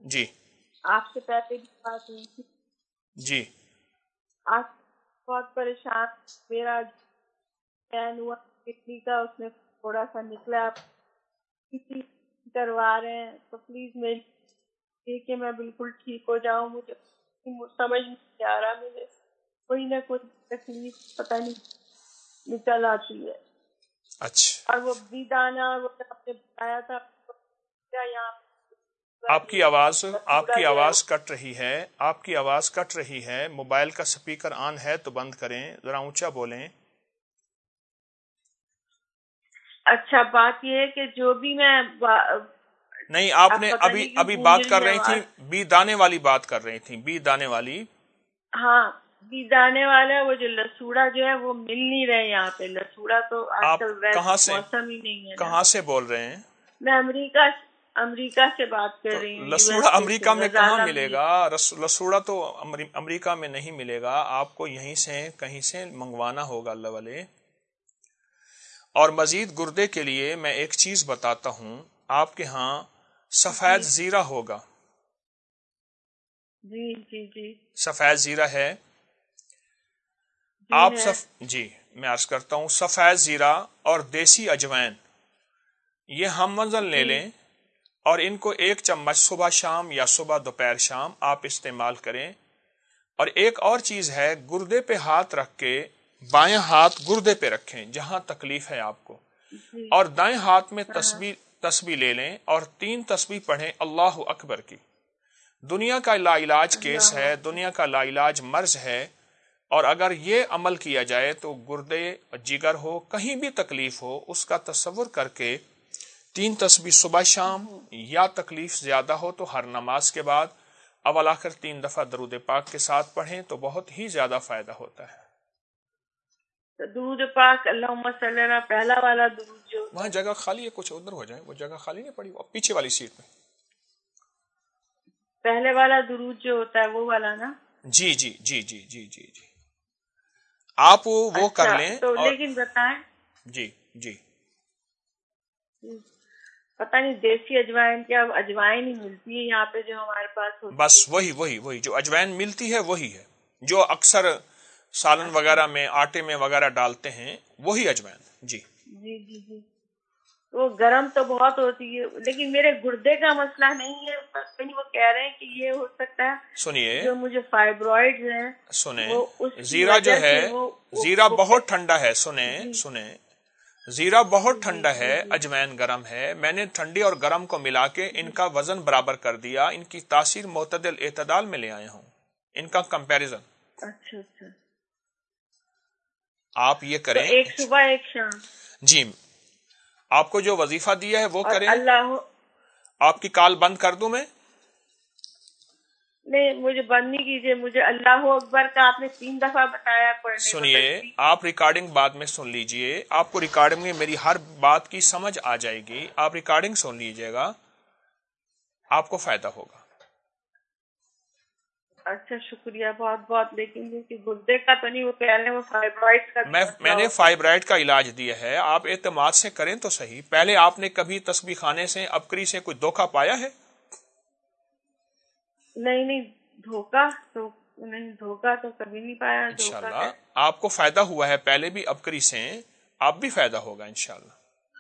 جی آپ سے پہلے بھی بات ہوئی تھی. جی آج بہت پریشان. میرا اسکین ہوا کڈنی کا, اس میں تھوڑا سا نکلا, کسی کروا رہے ہیں, تو پلیز میری کہ میں بالکل ٹھیک ہو جاؤں. مجھے سمجھ نہیں آ رہا, مجھے کوئی نہ کوئی تکلیف پتہ نہیں نکل آتی ہے. اچھا, اور وہ بھی دانا وہ آپ نے بتایا تھا یہاں آپ کی آواز جو ہے کٹ رہی ہے, آپ کی آواز کٹ رہی ہے. موبائل کا سپیکر آن ہے تو بند کریں, ذرا اونچا بولیں. اچھا, بات یہ ہے کہ جو بھی میں نہیں, آپ نے ابھی بات کر رہی تھی بی دانے والی بات کر رہی تھی, بی دانے والی. ہاں, بی دانے والا وہ جو لسوڑا جو ہے وہ مل نہیں رہے یہاں پہ. لسوڑا تو آج آپ کل کہاں سے موسم ہی نہیں ہے. کہاں سے بول رہے ہیں؟ میں امریکہ سے بات کر رہی ہوں. لسوڑا امریکہ میں کہاں ملے گا؟ لسوڑا تو امریکہ میں نہیں ملے گا, آپ کو یہیں سے کہیں سے منگوانا ہوگا اللہ والے. اور مزید گردے کے لیے میں ایک چیز بتاتا ہوں, آپ کے ہاں سفید زیرہ ہوگا. جی جی جی سفید زیرہ ہے. آپ جی میں عرض کرتا ہوں, سفید زیرہ اور دیسی اجوائن یہ ہم منزل لے لیں, اور ان کو 1 چمچ صبح شام یا صبح دوپہر شام آپ استعمال کریں. اور ایک اور چیز ہے, گردے پہ ہاتھ رکھ کے بائیں ہاتھ گردے پہ رکھیں جہاں تکلیف ہے آپ کو, اور دائیں ہاتھ میں تسبیح لے لیں اور 3 تسبیح پڑھیں اللہ اکبر کی. دنیا کا لا علاج کیس ہے, دنیا کا لا علاج مرض ہے, اور اگر یہ عمل کیا جائے تو گردے جگر ہو کہیں بھی تکلیف ہو اس کا تصور کر کے 3 تسبیح صبح شام, یا تکلیف زیادہ ہو تو ہر نماز کے بعد اول آخر 3 دفعہ درود پاک کے ساتھ پڑھیں تو بہت ہی زیادہ فائدہ ہوتا ہے. درود پاک اللہم صلی اللہ, پہلا والا درود جو وہاں جگہ خالی ہے, کچھ ادھر ہو جائے, وہ جگہ خالی نہیں پڑی, وہ پیچھے والی سیٹ میں. پہلے والا درود جو ہوتا ہے وہ والا نا؟ جی جی جی جی جی جی جی آپ وہ کر لیں. تو لیکن بتائیں, جی جی پتہ نہیں دیسی اجوائن کیا اجوائن ہی ملتی ہے یہاں پہ جو ہمارے پاس ہوتی بس وہی جو اجوائن ملتی ہے وہی ہے جو اکثر سالن وغیرہ میں آٹے میں وغیرہ ڈالتے ہیں, وہی اجوائن. جی جی جی جی وہ گرم تو بہت ہوتی ہے, لیکن میرے گردے کا مسئلہ نہیں ہے. کہیں وہ کہہ رہے ہیں کہ یہ ہو سکتا ہے سنیے, جو مجھے فائبرائڈز ہیں وہ اس کی زیرہ جو وجہ ہے سے زیرہ بہت ٹھنڈا ہے. سنیں زیرہ بہت ٹھنڈا ہے, اجوائن گرم ہے. میں نے ٹھنڈی اور گرم کو ملا کے ان کا وزن برابر کر دیا, ان کی تاثیر معتدل اعتدال میں لے آیا ہوں, ان کا کمپیریزن. اچھا اچھا, آپ یہ کریں. ایک صبح ایک شام. جی, آپ کو جو وظیفہ دیا ہے وہ کریں. اللہ, آپ کی کال بند کر دوں میں؟ نہیں, مجھے بند نہیں کیجیے. مجھے اللہ اکبر کا آپ نے 3 دفعہ بتایا پڑھنے کو. سنیے, آپ ریکارڈنگ بعد میں سن لیجئے, آپ کو ریکارڈنگ میں میری ہر بات کی سمجھ آ جائے گی. آپ ریکارڈنگ سن لیجئے گا, آپ کو فائدہ ہوگا. اچھا, شکریہ بہت بہت. لیکن گردے کا تو نہیں, وہ کہہ رہے ہیں وہ فائبرائڈ کا. میں نے فائبرائڈ کا علاج دیا ہے, آپ اعتماد سے کریں تو صحیح. پہلے آپ نے کبھی تسبیح خانے سے ابکری سے کوئی دھوکہ پایا ہے؟ نہیں, دھوکہ تو کبھی نہیں پایا. انشاءاللہ آپ کو فائدہ ہوا ہے پہلے بھی ابکری سے, آپ بھی فائدہ ہوگا انشاءاللہ.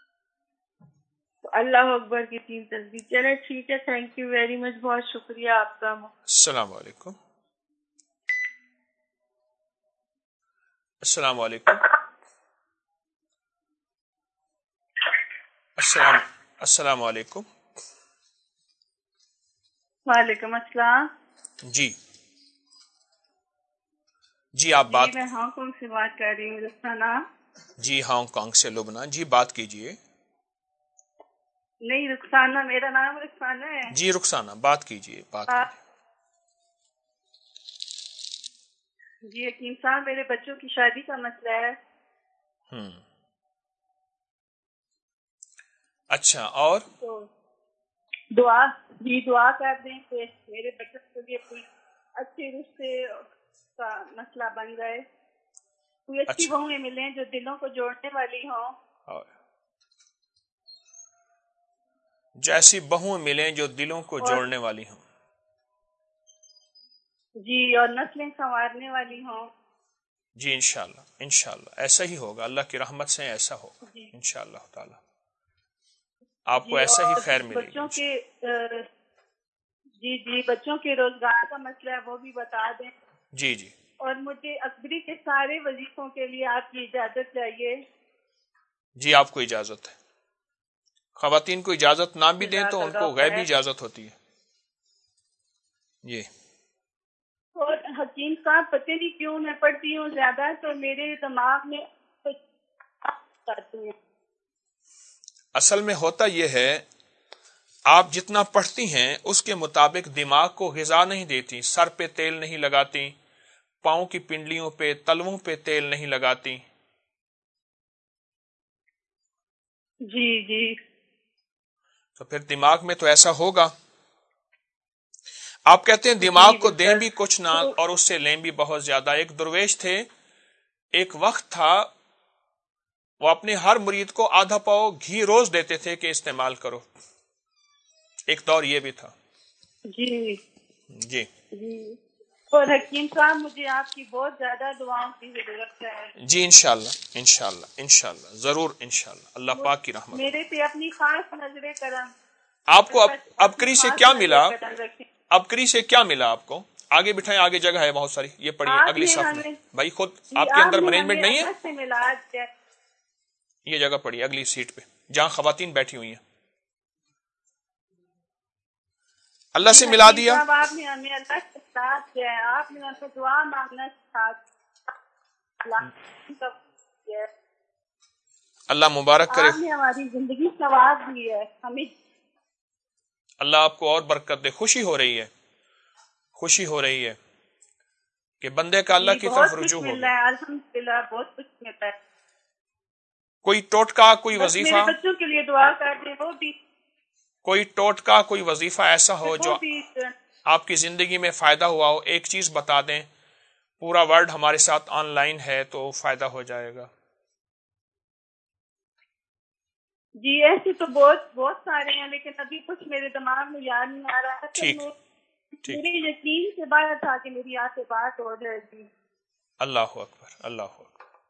اللہ اکبر کی 3 تسبیح. چلے ٹھیک ہے, تھینک یو ویری مچ, بہت شکریہ آپ کا. السلام علیکم. السلام علیکم. السلام علیکم. وعلیکم السلام. جی آپ بات. میں ہانگ کانگ سے بات کر رہی ہوں, رخسانہ. جی ہانگ کانگ سے لبنہ. جی بات کیجئے. نہیں, رخسانہ, میرا نام رخسانہ ہے. جی رخسانہ, بات کیجئے. جی یقین صاحب, میرے بچوں کی شادی کا مسئلہ ہے. اچھا, اور دعا کر دیں کہ میرے بچوں کے لیے کوئی اچھے رشتے کا مسئلہ بن جائے, کوئی اچھی بہویں ملیں جو دلوں کو جوڑنے والی ہوں. جیسی بہویں ملیں جو دلوں کو جوڑنے والی ہوں. جی اور نسلیں سنوارنے والی ہوں. جی انشاءاللہ ایسا ہی ہوگا، اللہ کی رحمت سے ایسا ہوگا جی انشاءاللہ تعالی، آپ کو جی ایسا ہی اور خیر ملے بچوں گی. کے جی بچوں کے روزگار کا مسئلہ ہے وہ بھی بتا دیں. جی اور مجھے اکبری کے سارے وظیفوں کے لیے آپ کی اجازت چاہیے. جی آپ کو اجازت ہے. خواتین کو اجازت نہ بھی دیں جزاک تو ان کو اللہ غیبی خیر. اجازت ہوتی ہے. جی اور حکیم صاحب پتہ نہیں کیوں میں پڑھتی ہوں زیادہ تو میرے دماغ میں آتی ہیں. اصل میں ہوتا یہ ہے، آپ جتنا پڑھتی ہیں اس کے مطابق دماغ کو غذا نہیں دیتی، سر پہ تیل نہیں لگاتی، پاؤں کی پنڈلیوں پہ تلووں پہ تیل نہیں لگاتی. جی تو پھر دماغ میں تو ایسا ہوگا. آپ کہتے ہیں دماغ جی کو دیں بالکل. بھی کچھ نہ تو اور اس سے لیں بھی بہت زیادہ. ایک درویش تھے، ایک وقت تھا وہ اپنے ہر مرید کو آدھا پاؤ گھی روز دیتے تھے کہ استعمال کرو. ایک دور یہ بھی تھا. جی جی اور حکیم صاحب مجھے آپ کی بہت زیادہ دعاؤں کی ضرورت ہے. جی انشاءاللہ ضرور انشاءاللہ، اللہ پاک کی رحمت ہو. میرے پہ اپنی خاص نظر کرم آپ کو اپنی ابکری سے خاص کیا نظر ملا؟ کرم رکھیں. ابکری سے کیا ملا آپ کو؟ آگے بٹھائیں، آگے جگہ ہے بہت ساری. یہ پڑھیے آپ اگلی نے صف میں. ہمیں بھائی خود جی آپ کے آپ اندر نے مینجمنٹ ہمیں نہیں ہے. اللہ سے ملا دیا. یہ جگہ پڑھیے اگلی سیٹ پہ جہاں خواتین بیٹھی ہوئی ہیں. اللہ جی سے ملا حکیم دیا. صاحب آپ نے ہمیں اللہ سے ساتھ دیا ہے. آپ نے ہمیں دعا مانگنا سکھا دیا. اللہ مبارک کرے. آپ نے ہماری زندگی سنوار دی ہے. ہمیں اللہ آپ کو اور برکت دے. خوشی ہو رہی ہے کہ بندے کا اللہ جی کی طرف بہت کچھ رجوع ہو مل گیا. رہا ہے الحمدللہ. بہت کچھ مل رہا ہے. کوئی ٹوٹکا، کوئی بس میرے وظیفہ، بچوں کے لیے دعا کر دیں. کوئی ٹوٹکا، کوئی وظیفہ ایسا ہو وہ جو بھی آپ کی زندگی میں فائدہ ہوا ہو. ایک چیز بتا دیں. پورا ورلڈ ہمارے ساتھ آن لائن ہے تو فائدہ ہو جائے گا. جی ایسے تو بہت سارے ہیں لیکن ابھی کچھ میرے دماغ میں یاد نہیں آ رہا. ٹھیک میرے یقین سے باہر تھا کہ میری آپ سے بات ہو جائے گی. اللہ اکبر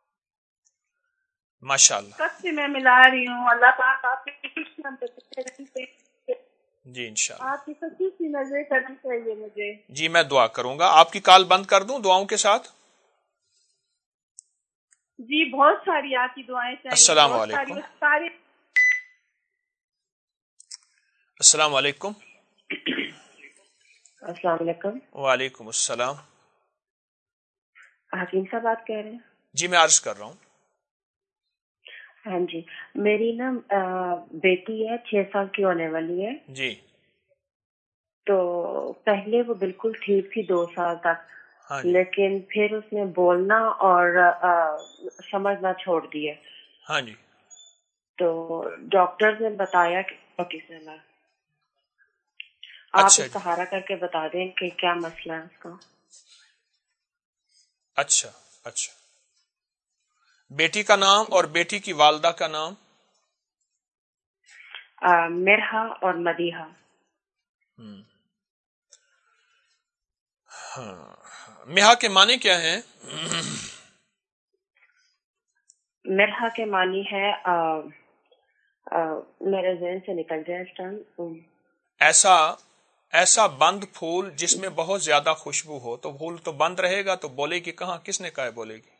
ماشاء اللہ. کب سے میں ملا رہی ہوں. اللہ پاک آپ کے جی انشاءاللہ. آپ کی خصوصی نظر کرنا چاہیے مجھے. جی میں دعا کروں گا. آپ کی کال بند کر دوں دعاؤں کے ساتھ؟ جی بہت ساری آپ کی دعائیں چاہیے. السلام بہت علیکم. ساری السلام علیکم. السلام علیکم. وعلیکم السلام. حکیم صاحب بات کہہ رہے ہیں؟ جی میں عرض کر رہا ہوں. ہاں جی میری نا بیٹی ہے 6 سال کی ہونے والی ہے. جی تو پہلے وہ بالکل ٹھیک تھی 2 سال تک. ہاں جی. لیکن پھر اس نے بولنا اور سمجھنا چھوڑ دیا. ہاں جی. تو ڈاکٹر نے بتایا کہ آٹزم ہے. آپ اچھا جی. استخارہ کر کے بتا دیں کہ کیا مسئلہ ہے اس کا. اچھا بیٹی کا نام اور بیٹی کی والدہ کا نام؟ مرحا اور مدیحہ. مہا کے معنی کیا ہیں؟ مرحا کے معنی ہے میرے ذہن سے نکل جائے اس ٹائم. ایسا بند پھول جس میں بہت زیادہ خوشبو ہو. تو پھول تو بند رہے گا تو بولے گی کہاں؟ کس نے کہا ہے بولے گی؟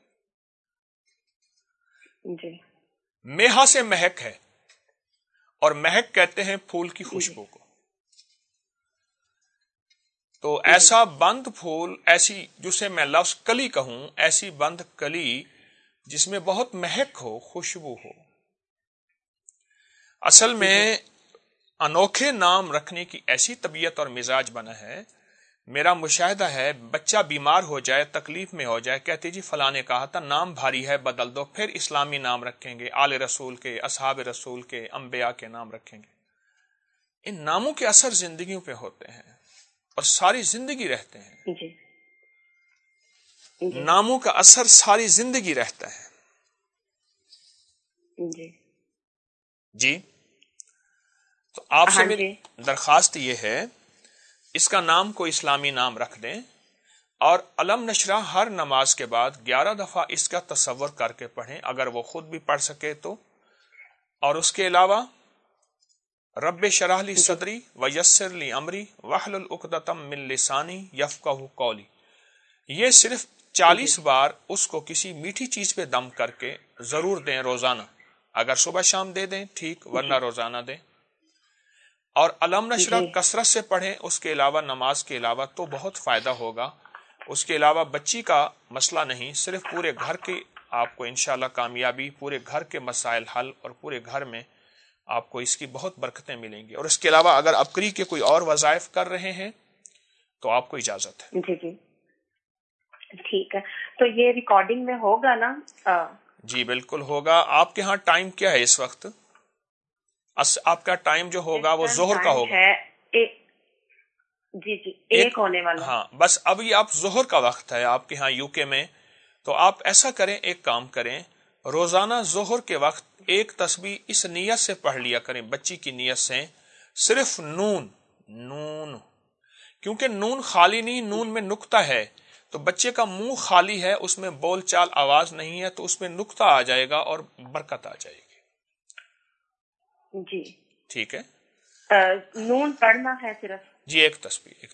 جی میہا سے مہک ہے اور مہک کہتے ہیں پھول کی خوشبو کو. تو ایسا بند پھول، ایسی جسے میں لفظ کلی کہوں، ایسی بند کلی جس میں بہت مہک ہو، خوشبو ہو. اصل میں انوکھے نام رکھنے کی ایسی طبیعت اور مزاج بنا ہے. میرا مشاہدہ ہے بچہ بیمار ہو جائے، تکلیف میں ہو جائے، کہتے جی فلاں نے کہا تھا نام بھاری ہے بدل دو. پھر اسلامی نام رکھیں گے، آل رسول کے، اصحاب رسول کے، انبیاء کے نام رکھیں گے. ان ناموں کے اثر زندگیوں پہ ہوتے ہیں اور ساری زندگی رہتے ہیں. جی ناموں کا اثر ساری زندگی رہتا ہے. جی تو آپ سے میری درخواست یہ ہے اس کا نام کو اسلامی نام رکھ دیں اور علم نشرہ ہر نماز کے بعد 11 دفعہ اس کا تصور کر کے پڑھیں اگر وہ خود بھی پڑھ سکے تو. اور اس کے علاوہ رب شرح لی صدری ویسر لی امری واحلل عقدۃ من لسانی یفقہوا قولی، یہ صرف 40 بار اس کو کسی میٹھی چیز پہ دم کر کے ضرور دیں روزانہ. اگر صبح شام دے دیں ٹھیک، ورنہ روزانہ دیں. اور علم نشرہ کثرت سے پڑھیں اس کے علاوہ، نماز کے علاوہ، تو بہت فائدہ ہوگا. اس کے علاوہ بچی کا مسئلہ نہیں، صرف پورے گھر کی آپ کو انشاءاللہ کامیابی، پورے گھر کے مسائل حل، اور پورے گھر میں آپ کو اس کی بہت برکتیں ملیں گی. اور اس کے علاوہ اگر ابکری کے کوئی اور وظائف کر رہے ہیں تو آپ کو اجازت ہے. جی جی ٹھیک ہے. تو یہ ریکارڈنگ میں ہوگا نا؟ جی بالکل ہوگا. آپ کے ہاں ٹائم کیا ہے اس وقت؟ آپ کا ٹائم جو ہوگا وہ ظہر کا ہوگا. جی جی ایک ہونے والا. ہاں بس ابھی آپ ظہر کا وقت ہے آپ کے ہاں یو کے میں. تو آپ ایسا کریں، ایک کام کریں، روزانہ ظہر کے وقت ایک تسبیح اس نیت سے پڑھ لیا کریں، بچی کی نیت سے، صرف نون، کیونکہ نون خالی نہیں، نون میں نقطہ ہے، تو بچے کا منہ خالی ہے، اس میں بول چال آواز نہیں ہے، تو اس میں نقطہ آ جائے گا اور برکت آ جائے گی. جی ٹھیک ہے. نون پڑھنا ہے صرف؟ جی ایک تسبیح.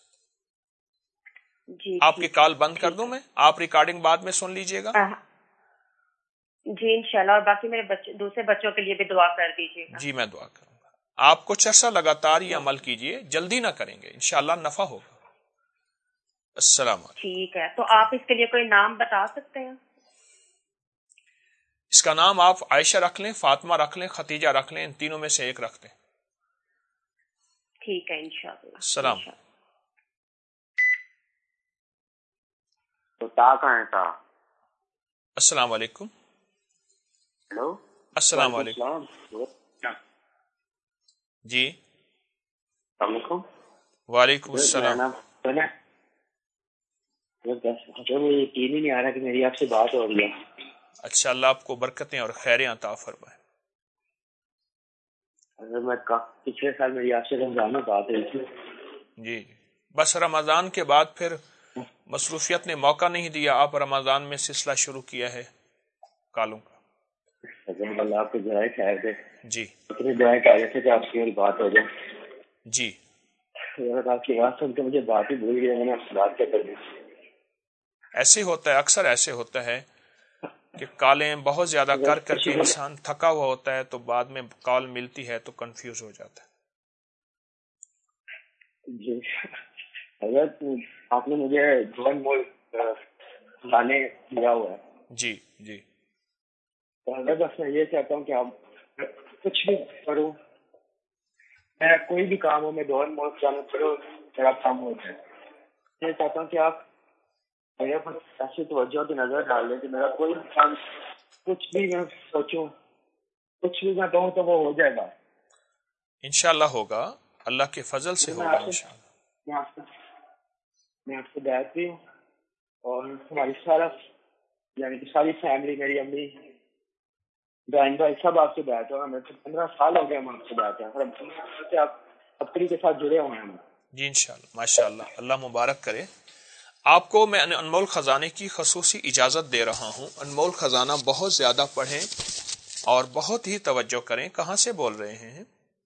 جی آپ کی کال بند کر دوں میں؟ آپ ریکارڈنگ بعد میں سن لیجئے گا. جی انشاءاللہ. اور باقی میرے دوسرے بچوں کے لیے بھی دعا کر دیجیے گا. جی میں دعا کروں گا. آپ کچھ عرصہ لگاتار یہ عمل کیجئے، جلدی نہ کریں گے، انشاءاللہ نفع ہوگا. السلام علیکم. ٹھیک ہے. تو آپ اس کے لیے کوئی نام بتا سکتے ہیں؟ اس کا نام آپ عائشہ رکھ لیں، فاطمہ رکھ لیں، ختیجہ رکھ لیں، ان تینوں میں سے ایک رکھ دیں. ٹھیک ہے انشاءاللہ. السلام. تو تا کہاں ہے تا؟ السلام علیکم. ہیلو. السلام علیکم. جی السلام علیکم. وعلیکم السلام. مجھے یقین ہی نہیں آ رہا کہ میری آپ سے بات ہو رہی ہے. اچھا، اللہ آپ کو برکتیں اور خیریں عطا فرمائے. میں پچھلے سال میری آپ سے رمضان میں بات ہوئی تھی. جی بس رمضان کے بعد پھر مصروفیت نے موقع نہیں دیا. آپ رمضان میں سلسلہ شروع کیا ہے کالوں کا. اللہ آپ کو دعائیں خیر دے. جی اتنی دعائیں کہہ رہے تھے کہ آپ کی میری بات ہو جائے. جی آپ کی بات سن کے مجھے بات ہی بھول گئی، میں نے آپ سے بات کر دی. ایسے ہوتا ہے، اکثر ایسے ہوتا ہے کہ کالیں بہت زیادہ کر کے انسان تھکا ہوا ہوتا ہے، تو بعد میں کال ملتی ہے تو کنفیوز ہو جاتا ہے. جی حضرت آپ نے مجھے جوان مول لانے دیا ہوا ہے. جی جی تو حضرت بس میں یہ چاہتا ہوں کہ آپ کچھ بھی کروں، میں کوئی بھی کام ہو، میں جوان مول جانا کروں، میرا کام ہو جائے. یہ چاہتا ہوں کہ آپ میرے پر ایسی توجہ کی نظر ڈال دیں کہ میرا کوئی بھی کام، کچھ بھی میں سوچوں، کچھ بھی میں کہوں تو وہ ہو جائے گا. انشاءاللہ ہوگا، اللہ کے فضل سے ہوگا انشاءاللہ. میں آپ سے بیعت بھی ہوں، اور ہماری یعنی کہ ساری فیملی، میری امی، بہن بھائی سب آپ سے بیعت ہو. ہمیں 15 سال ہو گئے ہم آپ سے بیعت ہیں، اور 15 سال سے آپ ابکری کے ساتھ جڑے ہوئے ہیں. جی انشاءاللہ ماشاءاللہ، اللہ مبارک کرے. آپ کو میں انمول خزانے کی خصوصی اجازت دے رہا ہوں. انمول خزانہ بہت زیادہ پڑھیں اور بہت ہی توجہ کریں. کہاں سے بول رہے ہیں؟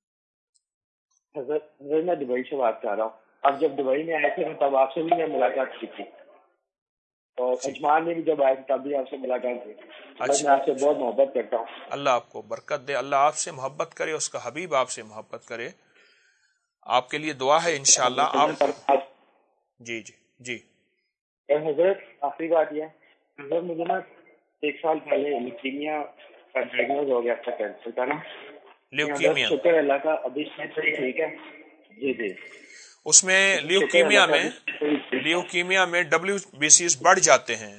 حضرت میں دبئی سے بات کر رہا ہوں. اب جب دبئی میں آئے تھے تب آپ سے بھی میں ملاقات کی تھی، اور اجمان میں بھی جب آئے تھے تب بھی آپ سے ملاقات کی. میں آپ سے بہت محبت کرتا ہوں. اللہ آپ کو برکت دے، اللہ آپ سے محبت کرے، اس کا حبیب آپ سے محبت کرے. آپ کے لیے دعا ہے انشاءاللہ. آپ جی جی جی حضرت آخری بات یہ ہے، حضرت مجھے نا 1 سال پہلے لیوکیمیا کا ڈائگنوز ہو گیا تھا، کینسر کا نا. لیوکیمیا، شکر اللہ کا ابھی ٹھیک ہے. جی جی اس میں لیوکیمیا میں WBCs بڑھ جاتے ہیں.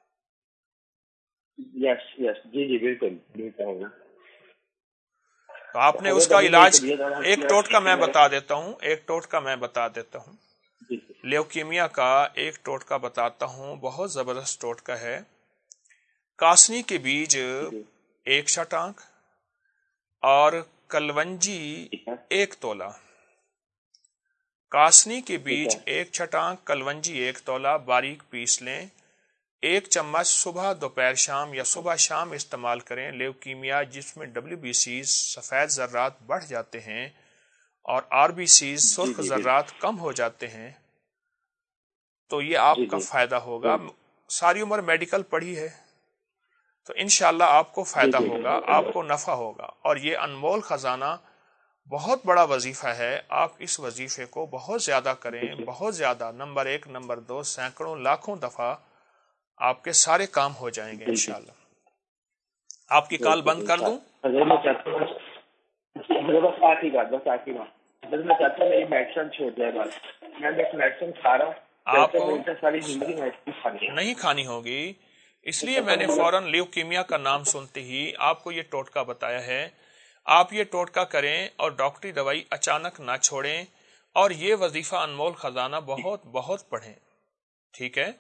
یس جی جی بالکل بالکل. تو آپ نے اس کا علاج ایک ٹوٹکا میں بتا دیتا ہوں. لیوکیمیا کا ایک ٹوٹکا بتاتا ہوں، بہت زبردست ٹوٹکا ہے. کاسنی کے بیج 1 شٹانک اور کلونجی 1 تولہ. کاسنی کے بیج 1 چھٹانک، کلونجی 1 تولا باریک پیس لیں، 1 چمچ صبح دوپہر شام یا صبح شام استعمال کریں۔ لیوکیمیا جس میں WBCs سفید ذرات بڑھ جاتے ہیں اور RBCs سرخ ذرات کم ہو جاتے ہیں، تو یہ آپ کا فائدہ ہوگا۔ ساری عمر میڈیکل پڑھی ہے تو انشاءاللہ آپ کو فائدہ ہوگا، آپ کو نفع ہوگا، اور یہ انمول خزانہ بہت بڑا وظیفہ ہے۔ آپ اس وظیفے کو بہت زیادہ کریں، بہت زیادہ، نمبر 1 نمبر 2 سینکڑوں لاکھوں دفعہ آپ کے سارے کام ہو جائیں گے انشاءاللہ۔ آپ کی کال بند کر دوں؟ میں چاہتا ہوں بس آخری بات میں چاہتا ہوں میری میڈیسن چھوڑ جائے، بس میں بس میڈیسن کھا رہا ہوں، آپ ساری زندگی میڈیسن کھانی ہے، نہیں کھانی ہوگی، اس لیے میں نے فوراً لیوکیمیا کا نام سنتے ہی آپ کو یہ ٹوٹکا بتایا ہے۔ آپ یہ ٹوٹکا کریں اور ڈاکٹری دوائی اچانک نہ چھوڑیں، اور یہ وظیفہ انمول خزانہ بہت بہت پڑھیں، ٹھیک ہے؟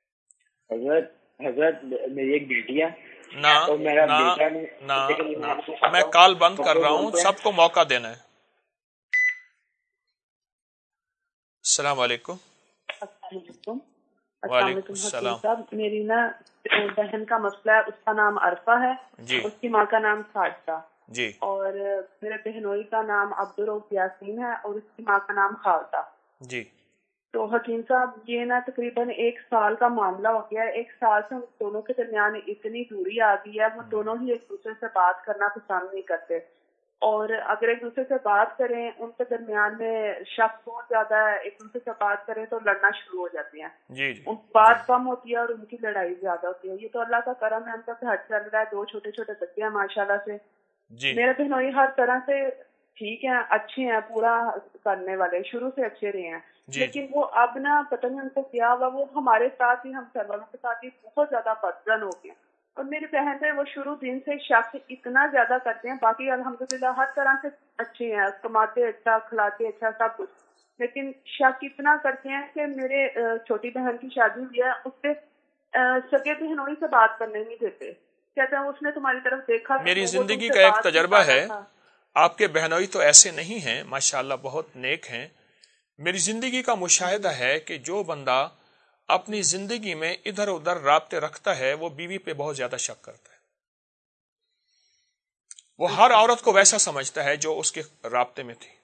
حضرت میری ایک بیٹی ہے، میں کال بند کر رہا ہوں، سب کو موقع دینا ہے۔ السلام علیکم۔ وعلیکم السلام صاحب، میری نا بہن کا مسئلہ ہے، اس کا نام عرفہ ہے جی، اس کی ماں کا نام ساجدہ جی، اور میرے بہنوئی کا نام عبدالرؤف یاسین ہے اور اس کی ماں کا نام خالدہ جی۔ تو حکیم صاحب یہ نا تقریباً 1 سال کا معاملہ ہو گیا ہے۔ 1 سال سے دونوں کے درمیان اتنی دوری آ گئی ہے، وہ دونوں ہی ایک دوسرے سے بات کرنا پسند نہیں کرتے، اور اگر ایک دوسرے سے بات کریں ان کے درمیان میں شک بہت زیادہ ہے، ایک دوسرے سے بات کریں تو لڑنا شروع ہو جاتے ہیں، جی، ان بات کم ہوتی ہے اور ان کی لڑائی زیادہ ہوتی ہے۔ یہ تو اللہ کا کرم ہے، ان کا گھر چل رہا ہے، 2 چھوٹے چھوٹے بچے ہیں ماشاءاللہ سے۔ جی، میرے بہنوئی ہر طرح سے ٹھیک ہیں، اچھے ہیں، پورا کرنے والے، شروع سے اچھے رہے ہیں، لیکن وہ اب نا پتہ نہیں ان کو کیا ہوا، وہ ہمارے ساتھ ہی، ہم سر والوں کے ساتھ ہی بہت زیادہ بدزن ہو گئے، اور میری بہن پہ وہ شروع دن سے شک اتنا زیادہ کرتے ہیں۔ باقی الحمدللہ ہر طرح سے اچھے ہیں، کماتے اچھا، کھلاتے اچھا، سب کچھ، لیکن شک اتنا کرتے ہیں کہ میرے چھوٹی بہن کی شادی ہوئی ہے، اس پہ سگے بہنوئی سے بات کرنے نہیں دیتے، کہتے ہیں اس نے تمہاری طرف دیکھا۔ میری زندگی کا ایک تجربہ ہے، آپ کے بہنوئی تو ایسے نہیں ہیں ماشاءاللہ، بہت نیک ہیں۔ میری زندگی کا مشاہدہ ہے کہ جو بندہ اپنی زندگی میں ادھر ادھر رابطے رکھتا ہے وہ بیوی پہ بہت زیادہ شک کرتا ہے، وہ ہر عورت کو ویسا سمجھتا ہے جو اس کے رابطے میں تھی،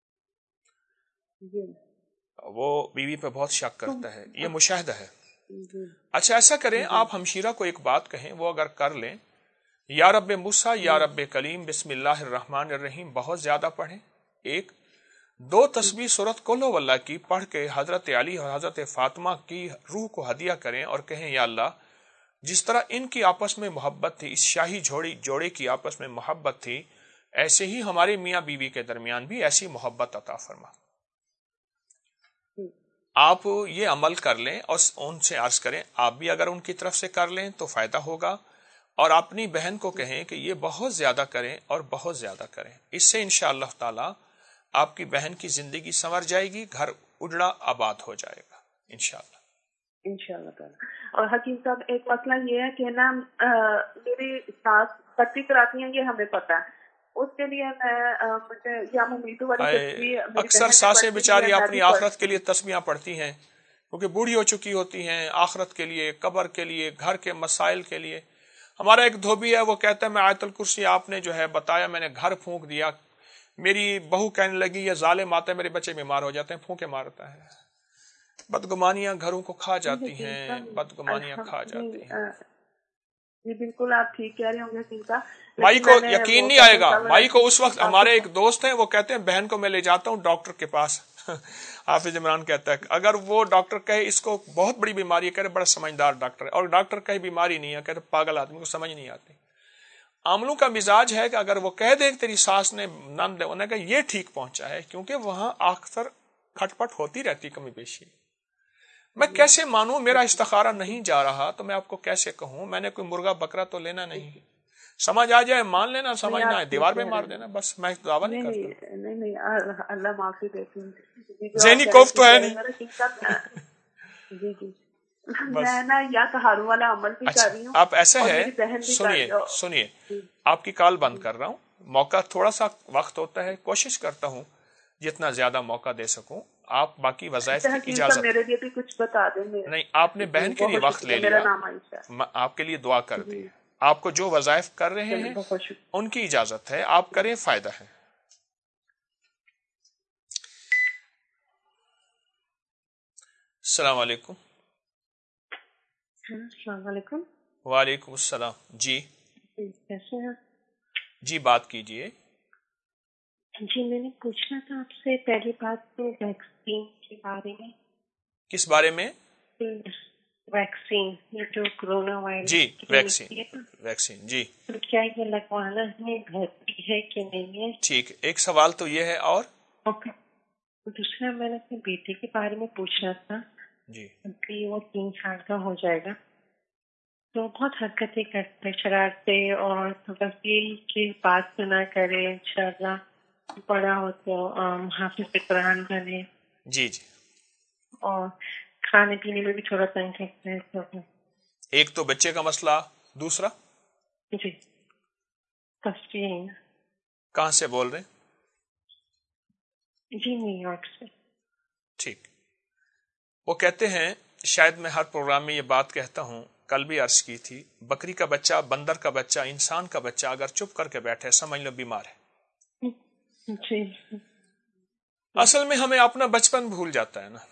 وہ بیوی پہ بہت شک کرتا ہے، یہ مشاہدہ ہے۔ اچھا ایسا کریں، آپ ہمشیرہ کو ایک بات کہیں، وہ اگر کر لیں، یا رب موسیٰ یا رب کلیم بسم اللہ الرحمن الرحیم بہت زیادہ پڑھیں، 1 2 تسبیح سورۃ قل هو اللہ کی پڑھ کے حضرت علی اور حضرت فاطمہ کی روح کو ہدیہ کریں اور کہیں یا اللہ جس طرح ان کی آپس میں محبت تھی، اس شاہی جوڑے کی آپس میں محبت تھی، ایسے ہی ہمارے میاں بیوی کے درمیان بھی ایسی محبت عطا فرما۔ آپ یہ عمل کر لیں اور ان سے عرض کریں، آپ بھی اگر ان کی طرف سے کر لیں تو فائدہ ہوگا، اور اپنی بہن کو کہیں کہ یہ بہت زیادہ کریں اور بہت زیادہ کریں، اس سے انشاءاللہ تعالی آپ کی بہن کی زندگی سنور جائے گی، گھر اجڑا آباد ہو جائے گا انشاءاللہ تعالی۔ اور حکیم صاحب ایک مسئلہ یہ ہے کہ نا میری ساس پٹی کراتی ہیں، یہ ہمیں پتہ ہے، اس کے لیے میں مجھے یا امیدو والی اکثر ساسیں بیچاری اپنی آخرت کے لیے تسبیحاں پڑھتی ہیں کیونکہ بوڑھی ہو چکی ہوتی ہیں، آخرت کے لیے، قبر کے لیے، گھر کے مسائل کے لیے۔ ہمارا ایک دھوبی ہے، وہ کہتا ہے میں آیت الکرسی آپ نے جو ہے بتایا، میں نے گھر پھونک دیا، میری بہو کہنے لگی یہ ظالم آتا ہے، میرے بچے بیمار ہو جاتے ہیں، پھونکے مارتا ہے۔ بدگمانیاں گھروں کو کھا جاتی ہیں، بدگمانیاں کھا جاتی ہیں۔ جی بالکل آپ ٹھیک کہہ رہے ہوں گے سیتا، مائی کو یقین نہیں آئے گا، مائی کو اس وقت ہمارے ایک دوست ہیں، وہ کہتے ہیں بہن کو میں لے جاتا ہوں ڈاکٹر کے پاس، حافظ عمران کہتا ہے اگر وہ ڈاکٹر کہے اس کو بہت بڑی بیماری ہے، کہہ رہے بڑا سمجھدار ڈاکٹر ہے، اور ڈاکٹر کہے بیماری نہیں ہے، کہہ رہے پاگل آدمی کو سمجھ نہیں آتی۔ عاملوں کا مزاج ہے کہ اگر وہ کہہ دے تیری ساس نے نند انہیں کہا یہ ٹھیک پہنچا ہے، کیونکہ وہاں اکثر کھٹ پٹ ہوتی رہتی کمی بیشی۔ میں کیسے مانوں، میرا استخارہ نہیں جا رہا تو میں آپ کو کیسے کہوں، میں نے کوئی مرغا بکرا تو لینا نہیں، سمجھ آ جائے مان لینا، سمجھ نہ آئے دیوار پہ مار دینا، بس میں دعویٰ نہیں کرتا۔ نہیں اللہ معافی دیتی ہوں، ذہنی خوف تو ہے نہیں۔ جی جی میں نا یا کہاروں والا عمل بھی کر رہی ہوں۔ آپ ایسا ہے، سنیے آپ کی کال بند کر رہا ہوں، موقع تھوڑا سا وقت ہوتا ہے، کوشش کرتا ہوں جتنا زیادہ موقع دے سکوں. آپ باقی وظائف کی اجازت. میرے لیے بھی کچھ بتا دیں. نہیں, آپ نے بہن کے لیے وقت لے لیا, آپ کے لیے دعا کر دی. آپ کو جو وظائف کر رہے ہیں ان کی اجازت ہے, آپ کریں, فائدہ ہے. السلام علیکم. السلام علیکم. وعلیکم السلام. جی کیسے ہیں؟ جی بات کیجئے. جی میں نے پوچھنا تھا آپ سے پہلی بات تو ویکسین کے بارے میں. کس بارے میں؟ ویکسین, یہ جو کرونا وائرس. جی ویکسین جی. تو کیا یہ لگوانا ہے بہتری ہے کہ نہیں ہے؟ ٹھیک, ایک سوال تو یہ ہے. اور دوسرا میں نے اپنے بیٹے کے بارے میں پوچھنا تھا. جی کہ وہ 3 سال کا ہو جائے گا تو بہت حرکتیں کرتے, شرارتیں, اور تو بس یہ کہ بات سنا کرے. انشاءاللہ بڑا ہو تو حافظ قرآن بنے. جی جی. اور کھانے پینے میں بھی تھوڑا تنگ کرتے ہیں. ایک تو بچے کا مسئلہ, دوسرا جی بس یہی. کہاں سے بول رہے ہیں؟ جی نیو یارک سے. ٹھیک. وہ کہتے ہیں, شاید میں ہر پروگرام میں یہ بات کہتا ہوں, کل بھی عرض کی تھی, بکری کا بچہ, بندر کا بچہ, انسان کا بچہ اگر چپ کر کے بیٹھے سمجھ لو بیمار ہے. جی اصل میں ہمیں اپنا بچپن بھول جاتا ہے نا.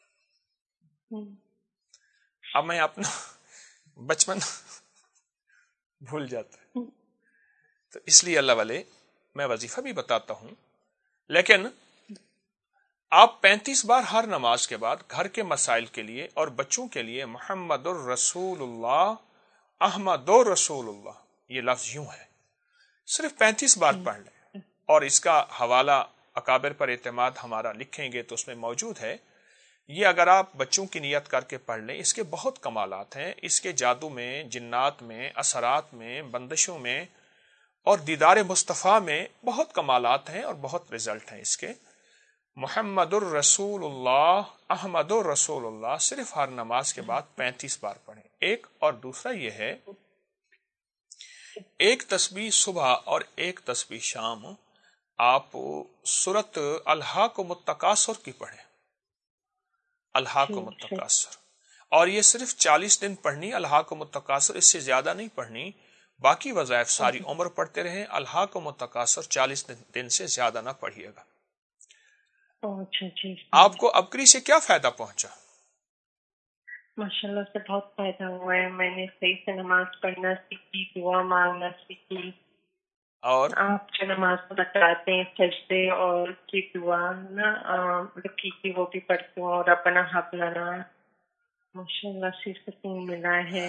اب میں اپنا بچپن بھول جاتا ہے, تو اس لیے اللہ والے میں وظیفہ بھی بتاتا ہوں, لیکن آپ 35 بار ہر نماز کے بعد گھر کے مسائل کے لیے اور بچوں کے لیے محمد الرسول اللہ, احمد رسول اللہ, یہ لفظ یوں ہے, صرف 35 بار پڑھ لیں. اور اس کا حوالہ اکابر پر اعتماد ہمارا لکھیں گے تو اس میں موجود ہے. یہ اگر آپ بچوں کی نیت کر کے پڑھ لیں, اس کے بہت کمالات ہیں. اس کے جادو میں, جنات میں, اثرات میں, بندشوں میں اور دیدار مصطفیٰ میں بہت کمالات ہیں اور بہت رزلٹ ہیں اس کے. محمد الرسول اللہ, احمد الرسول اللہ صرف ہر نماز کے بعد 35 بار پڑھیں. ایک, اور دوسرا یہ ہے, ایک تسبیح صبح اور ایک تسبیح شام آپ سورت الہاکم التکاثر کی پڑھیں. الہاکم التکاثر, اور یہ صرف 40 دن پڑھنی الہاکم التکاثر, اس سے زیادہ نہیں پڑھنی. باقی وظائف ساری عمر پڑھتے رہیں. الہاکم التکاثر 40 دن سے زیادہ نہ پڑھیے گا. آپ کو ابکری سے کیا فائدہ پہنچا؟ ماشاءاللہ سے بہت فائدہ ہوا ہے. میں نے صحیح سے نماز پڑھنا سیکھی, دعا مانگنا سیکھی, اور آپ جو نماز بتاتے ہیں سجدے اور کی دعا نا رکی کی وہ بھی پڑھتی ہوں, اور اپنا حق لانا ماشاءاللہ سے سکون ملا ہے.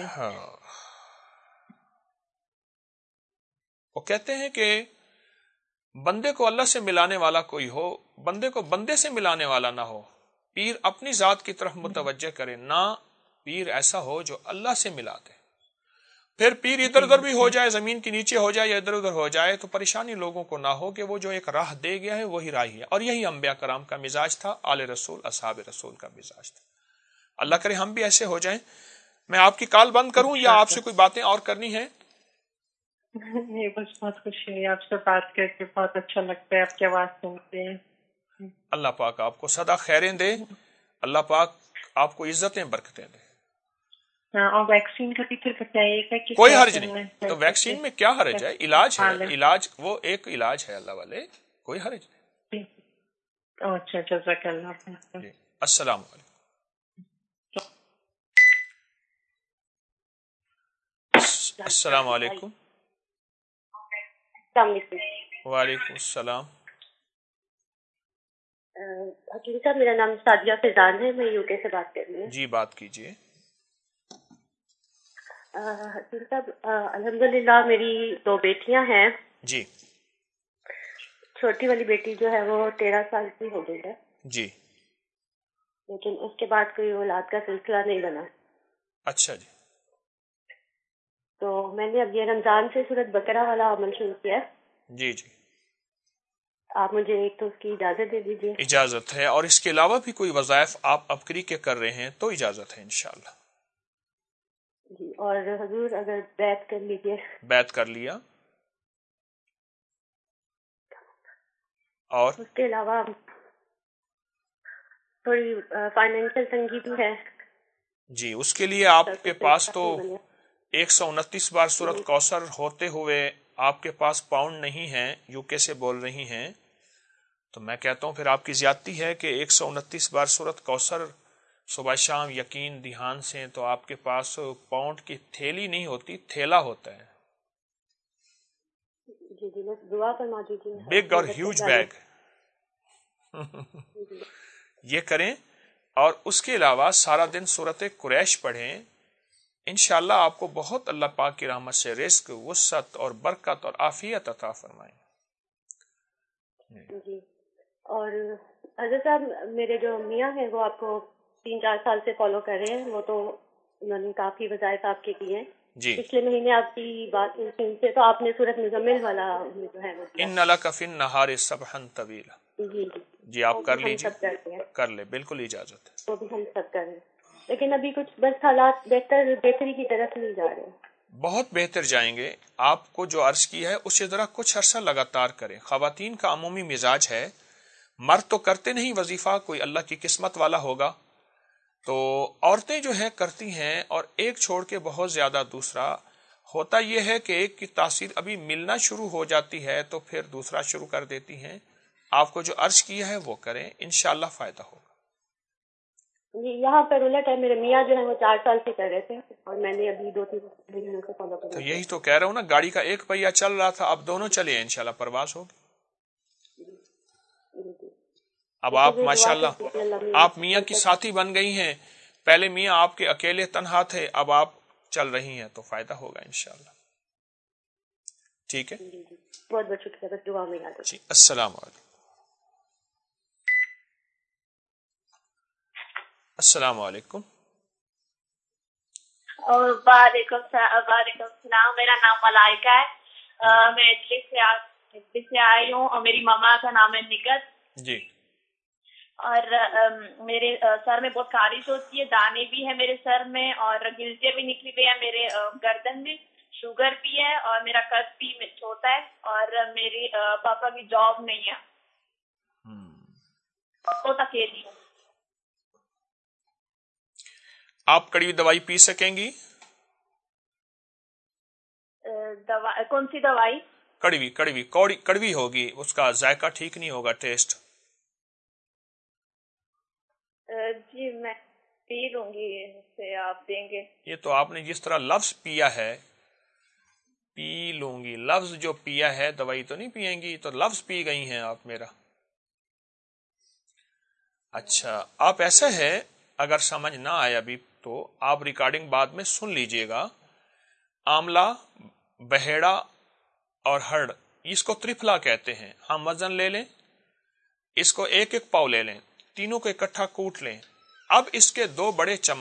وہ کہتے ہیں کہ بندے کو اللہ سے ملانے والا کوئی ہو, بندے کو بندے سے ملانے والا نہ ہو. پیر اپنی ذات کی طرف متوجہ کرے, نہ پیر ایسا ہو جو اللہ سے ملا دے. پھر پیر ادھر ادھر بھی ہو جائے, زمین کے نیچے ہو جائے یا ادھر ادھر ہو جائے, تو پریشانی لوگوں کو نہ ہو کہ وہ جو ایک راہ دے گیا ہے وہی راہ ہے. اور یہی انبیاء کرام کا مزاج تھا, آل رسول اصحاب رسول کا مزاج تھا. اللہ کرے ہم بھی ایسے ہو جائیں. میں آپ کی کال بند کروں یا آپ سے کوئی باتیں اور کرنی ہیں؟ نہیں, بس بہت خوشی ہوئی آپ سے بات کر کے, بہت اچھا لگتا ہے آپ کی آواز سنتے ہیں. اللہ پاک آپ کو سدا خیریں دے, اللہ پاک آپ کو عزتیں برکتیں دے. اور ویکسین کا بھی پھر بتائیے گا کہ کوئی حرج نہیں. تو ویکسین میں کیا حرج ہے؟ علاج ہے, علاج وہ ایک علاج ہے اللہ والے, کوئی حرج نہیں. اچھا, جزاک اللہ. جی, السلام علیکم. السلام علیکم. وعلیکم السلام. حکیم صاحب میرا نام سعدیہ فیضان ہے, میں یو کے سے بات کر رہی ہوں. جی بات کیجیے. حکیم صاحب الحمدللہ میری 2 بیٹیاں ہیں. جی. چھوٹی والی بیٹی جو ہے وہ 13 سال کی ہو گئی ہے. جی. لیکن اس کے بعد کوئی اولاد کا سلسلہ نہیں بنا. اچھا جی. تو میں نے اب یہ رمضان سے سورۃ بقرہ والا عمل شروع کیا. جی جی. آپ مجھے ایک تو اس کی اجازت دے دیجیے. اجازت ہے, اور اس کے علاوہ بھی کوئی وظائف آپ ابکری کے کر رہے ہیں تو اجازت ہے انشاءاللہ. جی, اور حضور اگر بیعت کر لیجیے. بیعت کر لیا. اور اس کے علاوہ تھوڑی فائنینشیل تنگی بھی ہے جی، اس کے لیے آپ کے پاس تو 129 بار سورۃ کوثر ہوتے ہوئے آپ کے پاس پاؤنڈ نہیں ہیں، یو کے سے بول رہی ہیں، تو میں کہتا ہوں پھر آپ کی زیادتی ہے کہ 129 بار سورۃ کوثر صبح شام یقین دھیان سے، تو آپ کے پاس پاؤنڈ کی تھیلی نہیں ہوتی، تھیلا ہوتا ہے، جی جی بس دعا فرما دیجیے، بگ اور ہیوج بیگ یہ کریں، اور اس کے علاوہ سارا دن سورۃ قریش پڑھیں، انشاءاللہ آپ کو بہت اللہ پاک کی رحمت سے رزق، وسعت اور برکت اور عافیت عطا فرمائیں۔ جی، اور حضرت صاحب میرے جو میاں ہیں وہ آپ کو 3-4 سال سے فالو کر رہے ہیں، وہ تو انہوں نے کافی وظائف آپ کے کیے ہیں جی، پچھلے مہینے آپ کی بات سن سے تو آپ نے سورۃ مزمل والا جو ہے وہ ان لک فی النہار سبحا طویلا، جی جی جی آپ کر ہم لیجئے، سب کرتے ہیں، کر لے، بالکل اجازت ہے۔ وہ بھی ہم سب کر رہے ہیں، لیکن ابھی کچھ بس حالات بہتری کی طرف نہیں جا رہے ہیں۔ بہت بہتر جائیں گے، آپ کو جو عرض کیا ہے اسی طرح کچھ عرصہ لگاتار کریں۔ خواتین کا عمومی مزاج ہے، مرد تو کرتے نہیں وظیفہ، کوئی اللہ کی قسمت والا ہوگا، تو عورتیں جو ہیں کرتی ہیں، اور ایک چھوڑ کے بہت زیادہ دوسرا ہوتا یہ ہے کہ ایک کی تاثیر ابھی ملنا شروع ہو جاتی ہے تو پھر دوسرا شروع کر دیتی ہیں۔ آپ کو جو عرض کیا ہے وہ کریں، انشاءاللہ فائدہ ہوگا۔ جی یہاں پر الٹ ہے، میرے میاں جو ہے وہ 4 سال سے کر رہے تھے اور میں نے ابھی 2-3 مہینوں سے فالو تو کرنا یہی تو کہہ رہا ہوں نا، گاڑی کا ایک پہیہ چل رہا تھا، اب دونوں چلے، انشاءاللہ پرواز ہوگی۔ اب آپ ماشاءاللہ آپ میاں کی ساتھی بن گئی ہیں، پہلے میاں آپ کے اکیلے تنہا تھے، اب آپ چل رہی ہیں تو فائدہ ہوگا انشاءاللہ۔ ٹھیک ہے بہت بہت شکریہ، بس دعا میں یاد رکھیں۔ جی، السلام علیکم۔ السلام علیکم۔ اور وعلیکم السلام، میرا نام ملائکہ ہے، میں اٹلی سے آئی ہوں، اور میری ماما کا نام ہے نگت جی، اور میرے سر میں بہت خارش ہوتی ہے، دانے بھی ہے میرے سر میں، اور گلجے بھی نکلی ہوئی ہیں میرے گردن میں، شوگر بھی ہے، اور میرا قد بھی چھوٹا ہے، اور میری پاپا کی جاب نہیں ہے، بہت اکیلی ہوں۔ آپ کڑوی دوائی پی سکیں گی؟ کون سی دوائی؟ کڑوی ہوگی، اس کا ذائقہ ٹھیک نہیں ہوگا، ٹیسٹ۔ جی میں پی لوں گی، سے آپ دیں گے؟ یہ تو آپ نے جس طرح لفظ پیا ہے، پی لوں گی، لفظ جو پیا ہے، دوائی تو نہیں پیئیں گی، تو لفظ پی گئی ہیں آپ میرا۔ اچھا، آپ ایسا ہے، اگر سمجھ نہ آئے ابھی تو آپ ریکارڈنگ بعد میں سن لیجئے گا۔ آملہ، بہیڑا اور ہڑ، اس کو ترفلا کہتے ہیں، ہم وزن لے لیں، اس کو 1-1 پاؤ لے لیں، تینوں کو اکٹھا کوٹ لیں۔ اب اس کے 2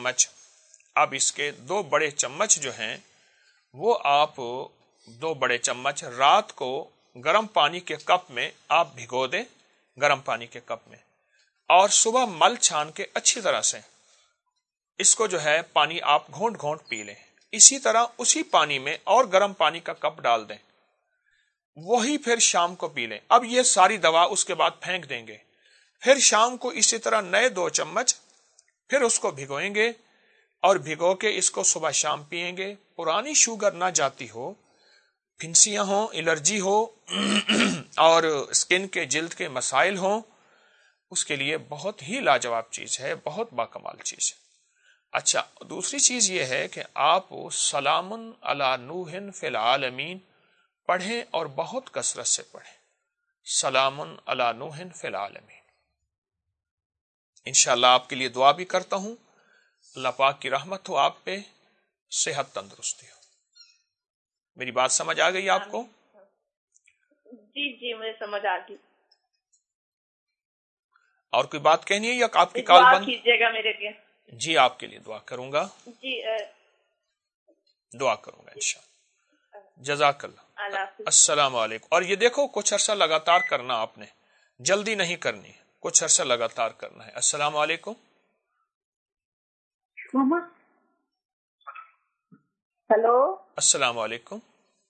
بڑے چمچ جو ہیں وہ آپ 2 بڑے چمچ رات کو گرم پانی کے کپ میں آپ بھگو دیں، گرم پانی کے کپ میں، اور صبح مل چھان کے اچھی طرح سے اس کو جو ہے پانی آپ گھونٹ گھونٹ پی لیں۔ اسی طرح اسی پانی میں اور گرم پانی کا کپ ڈال دیں، وہی پھر شام کو پی لیں۔ اب یہ ساری دوا اس کے بعد پھینک دیں گے، پھر شام کو اسی طرح نئے 2 چمچ پھر اس کو بھگوئیں گے، اور بھگو کے اس کو صبح شام پیئیں گے۔ پرانی شوگر نہ جاتی ہو، پھنسیاں ہوں، الرجی ہو اور اسکن کے جلد کے مسائل ہوں، اس کے لیے بہت ہی لاجواب چیز ہے، بہت باکمال چیز ہے۔ اچھا، دوسری چیز یہ ہے کہ آپ سلام علی نوح فی العالمین پڑھیں، اور بہت کثرت سے پڑھیں، سلام علی نوح فی العالمین۔ انشاءاللہ آپ کے لیے دعا بھی کرتا ہوں، اللہ پاک کی رحمت ہو آپ پہ، صحت تندرستی ہو۔ میری بات سمجھ آ گئی آپ کو؟ جی مجھے سمجھ آ گئی۔ اور کوئی بات کہنی ہے یا آپ کی کال بند؟ دعا کیجیے گا میرے لیے۔ جی آپ کے لیے دعا کروں گا، جی دعا کروں گا انشاءاللہ۔ جزاک اللہ۔ اللہ حافظ۔ السلام علیکم۔ اور یہ دیکھو کچھ عرصہ لگاتار کرنا، آپ نے جلدی نہیں کرنی، کچھ عرصہ لگاتار کرنا ہے۔ السلام علیکم۔ ہیلو، السلام علیکم۔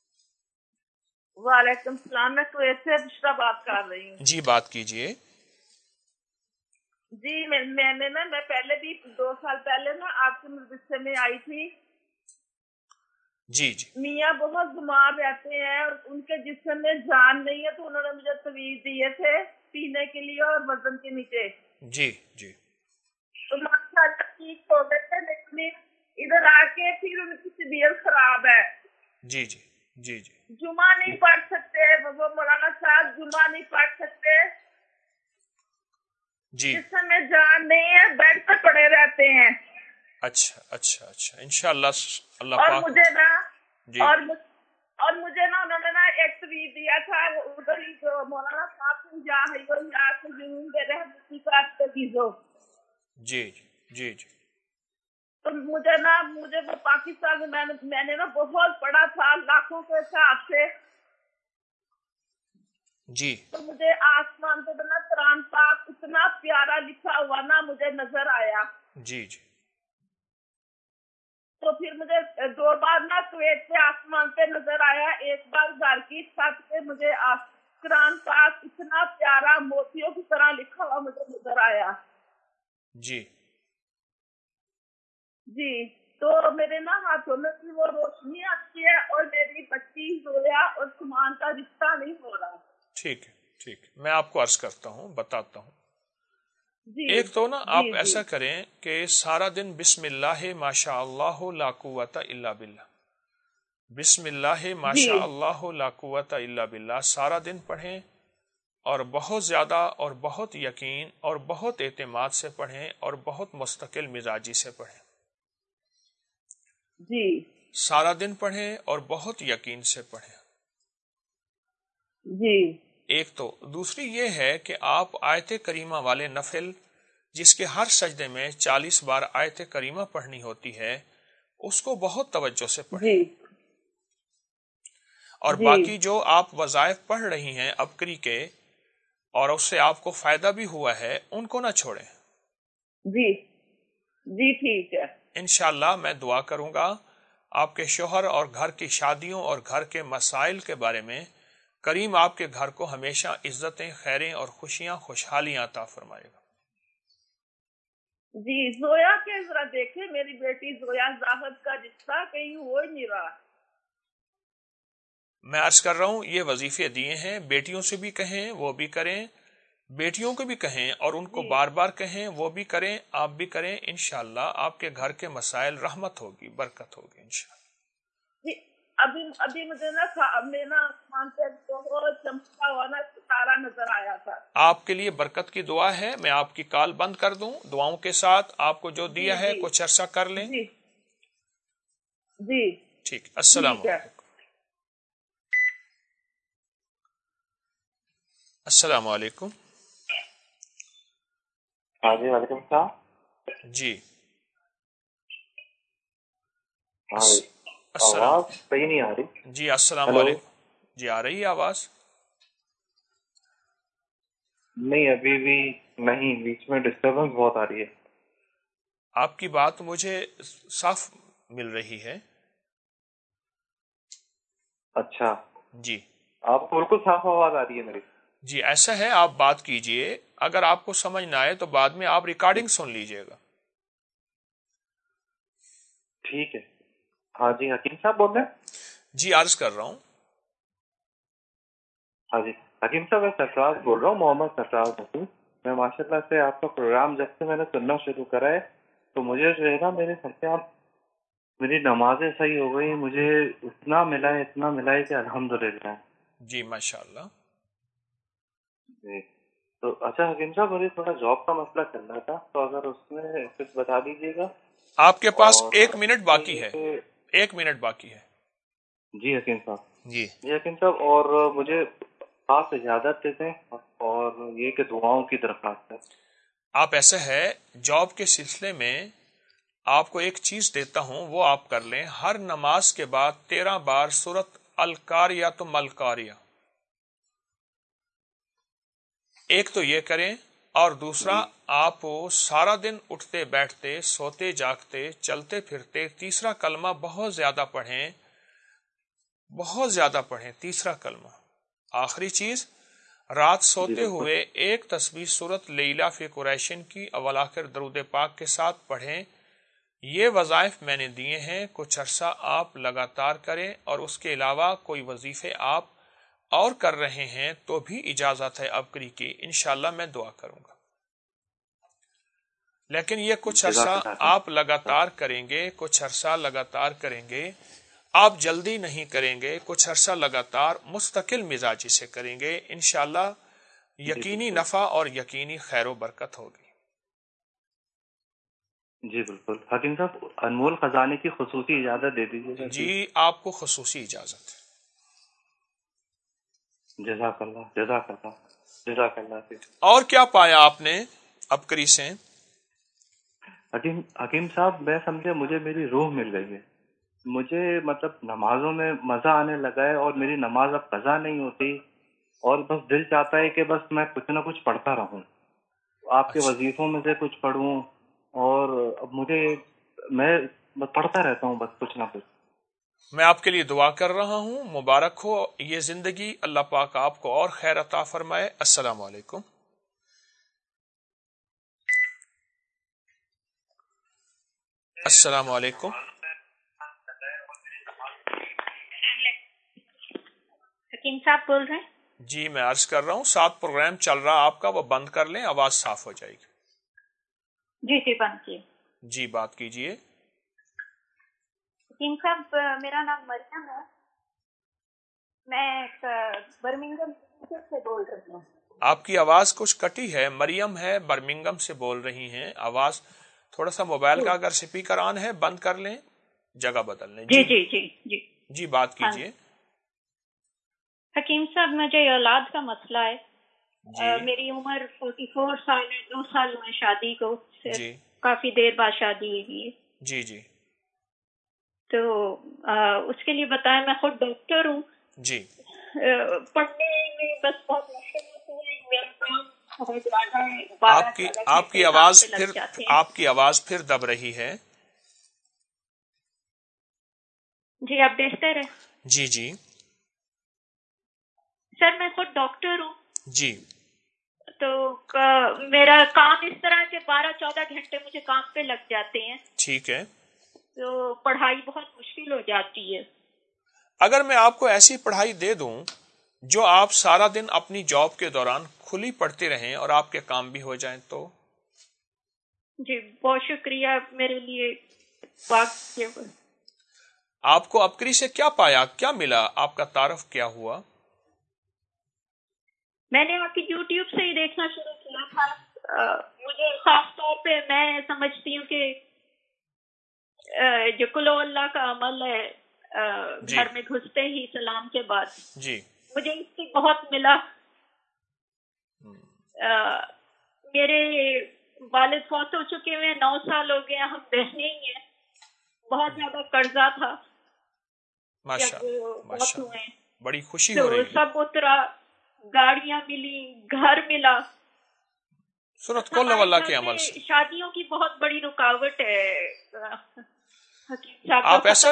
وعلیکم السلام، میں کویت سے بشرا بات کر رہی ہوں۔ جی بات کیجئے۔ جی میں نے نا میں پہلے بھی 2 سال پہلے نا آپ کے مدرسے میں آئی تھی. جی جی. میاں بہت بیمار رہتے ہیں اور ان کے جسم میں جان نہیں ہے، تو انہوں نے مجھے تویز دیے تھے پینے کے لیے اور وزن کے نیچے. جی جی. تو ماشاء اللہ ٹھیک ہو گئے تھے، لیکن ادھر آ کے پھر ان کی طبیعت خراب ہے. جی جی جی جی. جمعہ نہیں پڑھ سکتے وہ مولانا صاحب، جمعہ نہیں پڑھ سکتے. جی. جسم میں جان نہیں ہے، بیڈ پہ پڑے رہتے ہیں. اچھا اچھا اچھا. انشاءاللہ اللہ اور پاک. مجھے نا جی. اور مجھے نا انہوں نے نا ایک تویز دیا تھا ادھر ہی جو مولانا صاحب سے جہاں ہے وہ یہاں سے جنون دے رہے ہیں کا تویزو. جی جی جی. تو مجھے وہ پاکستان میں نے نا بہت پڑھا تھا لاکھوں کے حساب سے. جی. تو مجھے آسمان پہ نا قرآن پاک اتنا پیارا لکھا ہوا نا مجھے نظر آیا. جی جی. تو پھر مجھے 2 بار نا کویت سے آسمان پہ نظر آیا، ایک بار گھر کی چھت پہ مجھے قرآن پاک اتنا پیارا موتیوں کی طرح لکھا ہوا مجھے نظر آیا. جی جی. تو میرے نا ہاتھوں میں بھی وہ روشنی آتی ہے اور میری بچی زویا اور سمان کا رشتہ نہیں ہو رہا. ٹھیک ہے ٹھیک ہے. میں آپ کو عرض کرتا ہوں، بتاتا ہوں. جی. ایک تو نا آپ جی ایسا کریں کہ سارا دن بسم اللہ ما شاء اللہ لا قوت الا باللہ، بسم اللہ ما شاء اللہ لا قوت الا باللہ سارا دن پڑھیں، اور بہت زیادہ اور بہت یقین اور بہت اعتماد سے پڑھیں اور بہت مستقل مزاجی سے پڑھیں. جی. سارا دن پڑھیں اور بہت یقین سے پڑھیں. جی. ایک تو دوسری یہ ہے کہ آپ آیت کریمہ والے نفل جس کے ہر سجدے میں 40 بار آیت کریمہ پڑھنی ہوتی ہے اس کو بہت توجہ سے پڑھیں. جی. اور باقی جو آپ وظائف پڑھ رہی ہیں ابکری کے اور اس سے آپ کو فائدہ بھی ہوا ہے ان کو نہ چھوڑیں. جی جی ٹھیک ہے. انشاءاللہ میں دعا کروں گا آپ کے شوہر اور گھر کی شادیوں اور گھر کے مسائل کے بارے میں کریم آپ کے گھر کو ہمیشہ عزتیں، خیریں اور خوشیاں، خوشحالیاں عطا فرمائے گا. جی. زویا کے ذرا دیکھیں میری بیٹی زویا زاہد کا رشتہ کہیں ہو ہی نہیں رہا. میں عرض کر رہا ہوں یہ وظیفے دیے ہیں، بیٹیوں سے بھی کہیں وہ بھی کریں، بیٹیوں کو بھی کہیں اور ان کو بار بار کہیں وہ بھی کریں، آپ بھی کریں. انشاءاللہ آپ کے گھر کے مسائل رحمت ہوگی، برکت ہوگی انشاءاللہ. جی. ابھی مجھے نا آسمان پہ بہت چمکتا ہوا نا ستارہ نظر آیا تھا. آپ کے لیے برکت کی دعا ہے. میں آپ کی کال بند کر دوں دعاؤں کے ساتھ. آپ کو جو دیا ہے کچھ عرصہ کر لیں. جی جی ٹھیک. السلام علیکم. السلام علیکم. ہاں جی وعلیکم السلام. جی آواز صحیح نہیں آ رہی. جی السلام علیکم. جی آ رہی ہے آواز؟ نہیں ابھی بھی نہیں، بیچ میں ڈسٹربنس بہت آ رہی ہے. آپ کی بات مجھے صاف مل رہی ہے. اچھا جی. آپ کو بالکل صاف آواز آ رہی ہے میری. جی ایسا ہے آپ بات کیجئے، اگر آپ کو سمجھ نہ آئے تو بعد میں آپ ریکارڈنگ سن لیجئے گا. ٹھیک ہے. ہاں جی حکیم صاحب بول رہے ہیں؟ جی عرض کر رہا ہوں. ہاں جی حکیم صاحب میں سرفراز بول رہا ہوں، محمد سرفراز حکیم. میں ماشاء اللہ سے آپ کا پروگرام جب سے میں نے سننا شروع کرا ہے تو مجھے جو ہے نا میرے سر پہ آپ میری نمازیں صحیح ہو گئی، مجھے اتنا ملا ہے کہ الحمدللہ. جی ماشاءاللہ. جی تو اچھا حکیم صاحب مجھے تھوڑا جاب کا مسئلہ کرنا تھا، تو اگر اس میں کچھ بتا دیجیے گا. آپ کے پاس 1 منٹ باقی ہے. 1 منٹ باقی ہے. جی حکیم صاحب. جی حکیم صاحب اور مجھے خاص اجازت دیتے ہیں اور یہ کہ دعاؤں کی درخواست ہے. آپ ایسا ہے جاب کے سلسلے میں آپ کو ایک چیز دیتا ہوں وہ آپ کر لیں. ہر نماز کے بعد 13 بار سورۃ القاریہ تو ملقاریہ، ایک تو یہ کریں، اور دوسرا آپ سارا دن اٹھتے بیٹھتے سوتے جاگتے چلتے پھرتے تیسرا کلمہ بہت زیادہ پڑھیں، بہت زیادہ پڑھیں. تیسرا کلمہ. آخری چیز رات سوتے ہوئے ایک تسبیح سورت لیلا فی قریشن کی اول آخر درود پاک کے ساتھ پڑھیں. یہ وظائف میں نے دیے ہیں، کچھ عرصہ آپ لگاتار کریں، اور اس کے علاوہ کوئی وظیفے آپ اور کر رہے ہیں تو بھی اجازت ہے ابکری کی، انشاءاللہ میں دعا کروں گا. لیکن یہ کچھ عرصہ آپ لگاتار کریں گے، کچھ عرصہ لگاتار کریں گے، آپ جلدی نہیں کریں گے، کچھ عرصہ لگاتار مستقل مزاجی سے کریں گے، انشاءاللہ یقینی نفع اور یقینی خیر و برکت ہوگی. جی بالکل. حکیم صاحب انمول خزانے کی خصوصی اجازت دے دیجیے. جی آپ کو خصوصی اجازت ہے. جزاک اللہ، جزاک اللہ، جزاک اللہ. اور کیا پایا آپ نے ابکری سے؟ حکیم صاحب میں سمجھے مجھے میری روح مل گئی ہے. مجھے مطلب نمازوں میں مزہ آنے لگا ہے، اور میری نماز اب قضا نہیں ہوتی، اور بس دل چاہتا ہے کہ بس میں کچھ نہ کچھ پڑھتا رہوں، آپ کے وظیفوں میں سے کچھ پڑھوں، اور اب میں پڑھتا رہتا ہوں بس کچھ نہ کچھ. میں آپ کے لیے دعا کر رہا ہوں، مبارک ہو یہ زندگی، اللہ پاک آپ کو اور خیر عطا فرمائے. السلام علیکم. السلام علیکم. حکیم صاحب بول رہے ہیں؟ جی میں عرض کر رہا ہوں، ساتھ پروگرام چل رہا آپ کا، وہ بند کر لیں، آواز صاف ہو جائے گی. جی جی بند کیے. جی بات کیجئے. حکیم صاحب میرا نام مریم ہے، میں برمنگم سے بول رہی ہوں. آپ کی آواز کچھ کٹی ہے. مریم ہے، برمنگم سے بول رہی ہیں. آواز تھوڑا سا موبائل کا اگر سپیکر آن ہے بند کر لیں، جگہ بدل لیں. جی جی جی جی جی بات کیجئے. حکیم صاحب مجھے اولاد کا مسئلہ ہے. جی. میری عمر 44 سال ہے، 2 سال ہوئے شادی کو، جی. کافی دیر بعد شادی ہوئی ہے. جی جی. تو اس کے لیے بتائیں، میں خود ڈاکٹر ہوں. جی. پڑھنے میں بس بہت مشکل ہوتی ہے، میرا کام بہت زیادہ ہے. آپ کی آواز پھر دب رہی ہے. جی آپ دیکھتے رہے. جی جی. سر میں خود ڈاکٹر ہوں. جی. تو میرا کام اس طرح کے 12-14 گھنٹے مجھے کام پہ لگ جاتے ہیں. ٹھیک ہے. تو پڑھائی بہت مشکل ہو جاتی ہے. اگر میں آپ کو ایسی پڑھائی دے دوں جو آپ سارا دن اپنی جاب کے دوران کھلی پڑھتے رہیں اور آپ کے کام بھی ہو جائیں تو؟ جی بہت شکریہ، میرے لیے بات. آپ کو ابکری سے کیا پایا، کیا ملا، آپ کا تعارف کیا ہوا؟ میں نے آپ کی یوٹیوب سے ہی دیکھنا شروع کیا تھا. مجھے خاص طور پہ میں سمجھتی ہوں کہ جو کلو اللہ کا عمل ہے گھر میں گھستے ہی سلام کے بعد، جی مجھے اس سے بہت ملا. میرے والد فوت ہو چکے ہوئے 9 سال ہو گئے، ہم بہنیں ہی ہیں. بہت زیادہ قرضہ تھا. ماشاءاللہ بڑی خوشی ہو رہی ہے. سب اترا، گاڑیاں ملی، گھر ملا. سنت کل اللہ کے عمل سے شادیوں کی بہت بڑی رکاوٹ ہے. آپ ایسا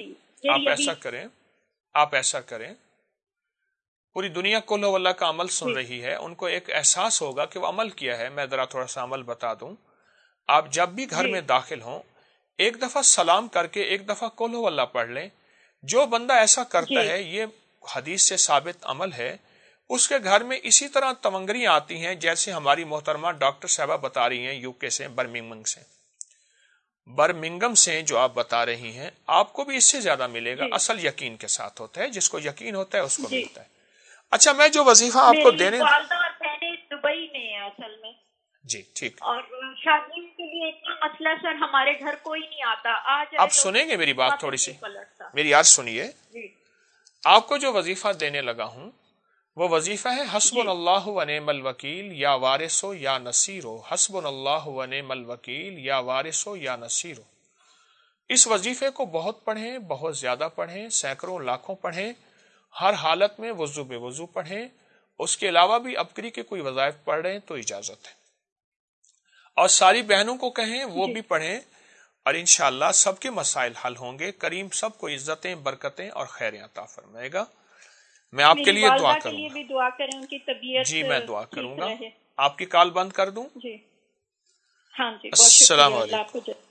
کریں پوری دنیا کل اللہ کا عمل سن رہی ہے، ان کو ایک احساس ہوگا کہ وہ عمل کیا ہے. میں ذرا تھوڑا سا عمل بتا دوں. آپ جب بھی گھر میں داخل ہوں، ایک دفعہ سلام کر کے ایک دفعہ کل اللہ پڑھ لیں. جو بندہ ایسا کرتا ہے، یہ حدیث سے ثابت عمل ہے، اس کے گھر میں اسی طرح تونگریاں آتی ہیں جیسے ہماری محترمہ ڈاکٹر صاحبہ بتا رہی ہیں یو کے سے، برمنگم سے جو آپ بتا رہی ہیں، آپ کو بھی اس سے زیادہ ملے گا. اصل یقین کے ساتھ ہوتا ہے، جس کو یقین ہوتا ہے اس کو ملتا ہے. اچھا میں جو وظیفہ آپ کو دینے دبئی میں ہے اصل میں. جی ٹھیک. اور شادیوں کے لیے اتنا مسئلہ سر، ہمارے گھر کوئی نہیں آتا. آپ سنیں گے میری بات تھوڑی سی، میری عرض سنیے. آپ کو جو وظیفہ دینے لگا ہوں وہ وظیفہ ہے حسبنا اللہ و نعم الوکیل یا وارثو یا نصیرو. حسبنا اللہ و نعم الوکیل یا وارثو یا نصیرو. اس وظیفے کو بہت پڑھیں، بہت زیادہ پڑھیں، سینکڑوں لاکھوں پڑھیں. ہر حالت میں وضو بے وضو پڑھیں. اس کے علاوہ بھی ابکری کے کوئی وظائف پڑھ رہے ہیں تو اجازت ہے. اور ساری بہنوں کو کہیں وہ بھی پڑھیں، اور انشاءاللہ سب کے مسائل حل ہوں گے. کریم سب کو عزتیں، برکتیں اور خیریں عطا فرمائے گا. میں آپ کے میری لیے دعا والدہ کے کروں لیے گا. بھی دعا کریں، ان کی طبیعت جی میں دعا ٹھیک کروں گا. رہے. آپ کی کال بند کر دوں؟ جی ہاں جی، بہت السلام شکریہ. اللہ علیکم. آپ کو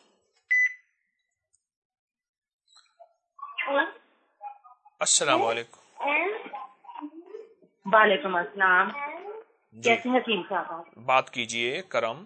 السلام علیکم. وعلیکم السلام. جی کیسے ہیں حکیم صاحب؟ بات کیجئے. کرم.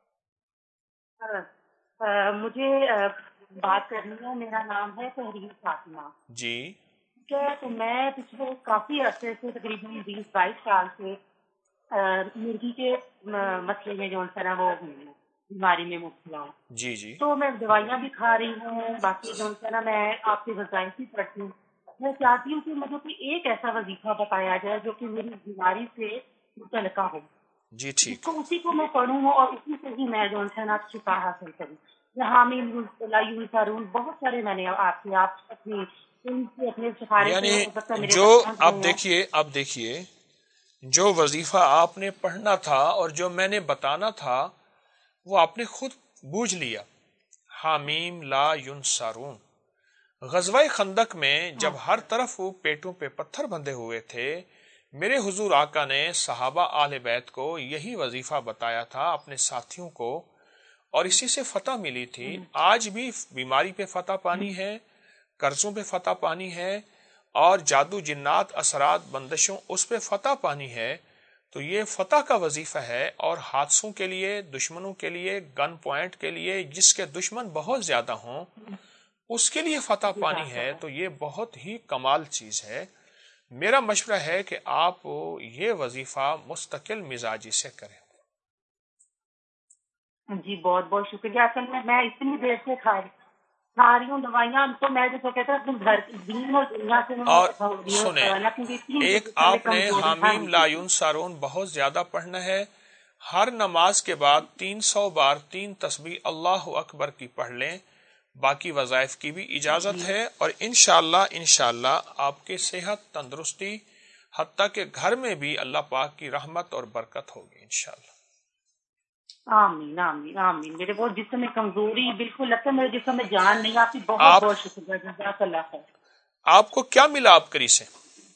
مجھے بات کرنی ہے. میرا نام ہے تحریر فاطمہ. جی تو میں پچھلے کافی عرصے سے تقریباً 20-22 سال سے مرغی کے مسئلے میں جو ہے نا وہ بیماری میں مبتلا ہوں. جی جی تو میں دوائیاں بھی کھا رہی ہوں، باقی جو ہے نا میں آپ کے وظائف بھی پڑھتی ہوں. میں چاہتی ہوں کہ مجھے کوئی ایک ایسا وظیفہ بتایا جائے جو کہ میری بیماری سے متعلقہ ہو. جی ٹھیک. اسی کو میں پڑھوں اور اسی سے ہی میں جو ہے نا شفا حاصل کروں. حامیم یونسارون بہت سارے میں نے آپ اپنی اپنے سفارش یعنی جو اب دیکھیے جو وظیفہ آپ نے پڑھنا تھا اور جو میں نے بتانا تھا وہ آپ نے خود بوجھ لیا. حامیم لا ینصرون. غزوہ خندق میں جب ہر طرف پیٹوں پہ پتھر بندھے ہوئے تھے، میرے حضور آقا نے صحابہ آل بیت کو یہی وظیفہ بتایا تھا، اپنے ساتھیوں کو، اور اسی سے فتح ملی تھی. آج بھی بیماری پہ فتح پانی ہے، قرضوں پہ فتح پانی ہے، اور جادو جنات اثرات بندشوں اس پہ فتح پانی ہے. تو یہ فتح کا وظیفہ ہے. اور حادثوں کے لیے، دشمنوں کے لیے، گن پوائنٹ کے لیے، جس کے دشمن بہت زیادہ ہوں اس کے لیے فتح پانی ہے. تو یہ بہت ہی کمال چیز ہے. میرا مشورہ ہے کہ آپ یہ وظیفہ مستقل مزاجی سے کریں. جی بہت بہت شکریہ. اصل میں اتنی دیر سے کھا رہی ہوں دوائیاں، تو میں جو کہتا ہوں اپنے گھر دین اور دنیا سے اور سنیں، ایک آپ نے حامیم لا ینصرون بہت زیادہ پڑھنا ہے. ہر نماز کے بعد 300 بار 3 تسبیح اللہ اکبر کی پڑھ لیں. باقی وظائف کی بھی اجازت ہے. اور انشاءاللہ آپ کی صحت، تندرستی، حتیٰ کہ گھر میں بھی اللہ پاک کی رحمت اور برکت ہوگی انشاءاللہ. آمین آمین آمین. میرے بہت جسم میں کمزوری بالکل لگتا ہے میرے جسم میں جان نہیں. آپ کی بہت بہت شکریہ. جزاک اللہ خیر. آپ کو کیا ملا آپ کری سے؟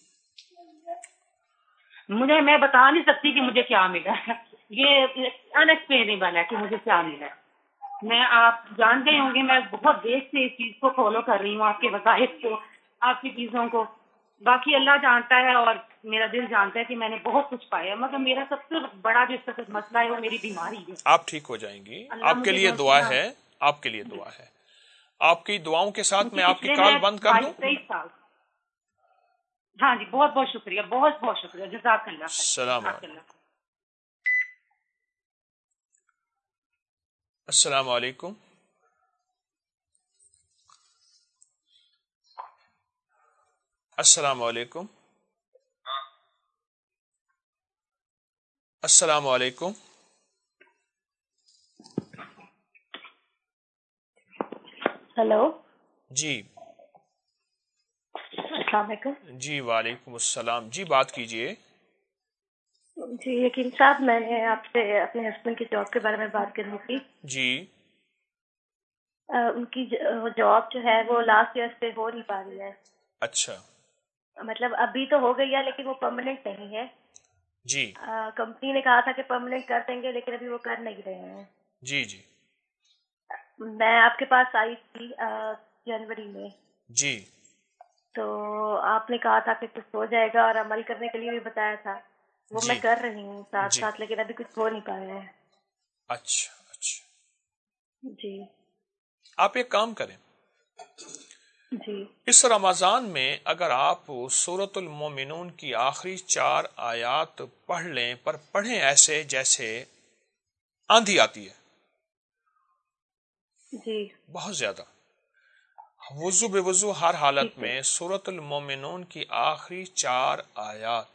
میں بتا نہیں سکتی کہ مجھے کیا ملا. یہ ان ایکسپلینیبل ہے کہ مجھے کیا ملا. میں آپ جان گئے ہوں گے میں بہت دیر سے اس چیز کو فالو کر رہی ہوں، آپ کے وظائف کو، آپ کی چیزوں کو. باقی اللہ جانتا ہے اور میرا دل جانتا ہے کہ میں نے بہت کچھ پایا، مگر میرا سب سے بڑا جو اس کا مسئلہ ہے وہ میری بیماری ہے. آپ ٹھیک ہو جائیں گی. آپ کے لیے دعا ہے. آپ کے لیے دعا ہے. آپ کی دعاؤں کے ساتھ میں آپ کی کال بند کر دوں؟ 23 سال. ہاں جی بہت بہت شکریہ، بہت بہت شکریہ. جزاک اللہ. السلام علیکم. السلام علیکم. السلام علیکم. السلام علیکم. ہلو. جی السلام علیکم. جی وعلیکم السلام. جی بات کیجئے. جی یقین صاحب، میں نے آپ سے اپنے ہسبینڈ کی جاب کے بارے میں بات کرنی تھی. جی ان کی جاب جو ہے وہ لاسٹ ایئر سے ہو نہیں پا رہی ہے. اچھا. مطلب ابھی تو ہو گئی ہے لیکن وہ پرماننٹ نہیں ہے. جی کمپنی نے کہا تھا کہ پرماننٹ کر دیں گے لیکن ابھی وہ کر نہیں رہے ہیں. جی جی میں آپ کے پاس آئی تھی جنوری میں. جی تو آپ نے کہا تھا کہ کچھ ہو جائے گا اور عمل کرنے کے لیے بھی بتایا تھا. وہ میں کر رہی ہوں ساتھ ساتھ، لیکن ابھی کچھ ہو نہیں پایا ہے. اچھا اچھا. جی آپ ایک کام کریں. جی اس رمضان میں اگر آپ سورۃ المومنون کی آخری 4 آیات پڑھ لیں، پر پڑھیں ایسے جیسے آندھی آتی ہے. جی بہت زیادہ وضو بے وضو ہر حالت میں سورۃ المومنون کی آخری 4 آیات.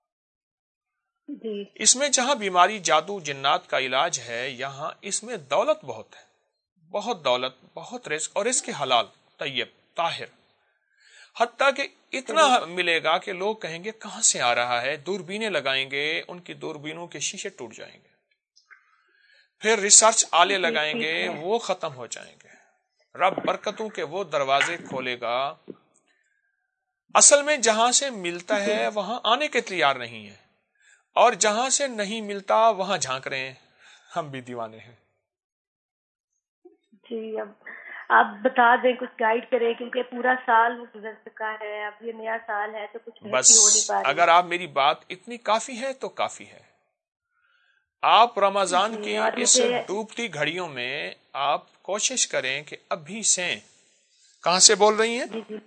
جی اس میں جہاں بیماری جادو جنات کا علاج ہے، یہاں اس میں دولت بہت ہے. بہت دولت، بہت رزق، اور اس کے حلال، طیب، طاہر. حتیٰ کہ اتنا ملے گا کہ لوگ کہیں گے کہاں سے آ رہا ہے. دوربینیں لگائیں گے، ان کی دوربینوں کے شیشے ٹوٹ جائیں گے. پھر ریسرچ آلے لگائیں گے، وہ ختم ہو جائیں گے. رب برکتوں کے وہ دروازے کھولے گا اصل میں جہاں سے ملتا ہے وہاں آنے کے تیار نہیں ہے، اور جہاں سے نہیں ملتا وہاں جھانک رہے ہیں. ہم بھی دیوانے ہیں. جی اب آپ بتا دیں، کچھ گائیڈ کریں، کیونکہ پورا سال گزر چکا ہے، اب یہ نیا سال ہے تو کچھ بس ہو نہیں پا رہی. اگر آپ میری بات اتنی کافی ہے تو کافی ہے. آپ رمضان جی، کی اور اس مجھے ڈوبتی گھڑیوں میں آپ کوشش کریں کہ ابھی سے. کہاں سے بول رہی ہیں؟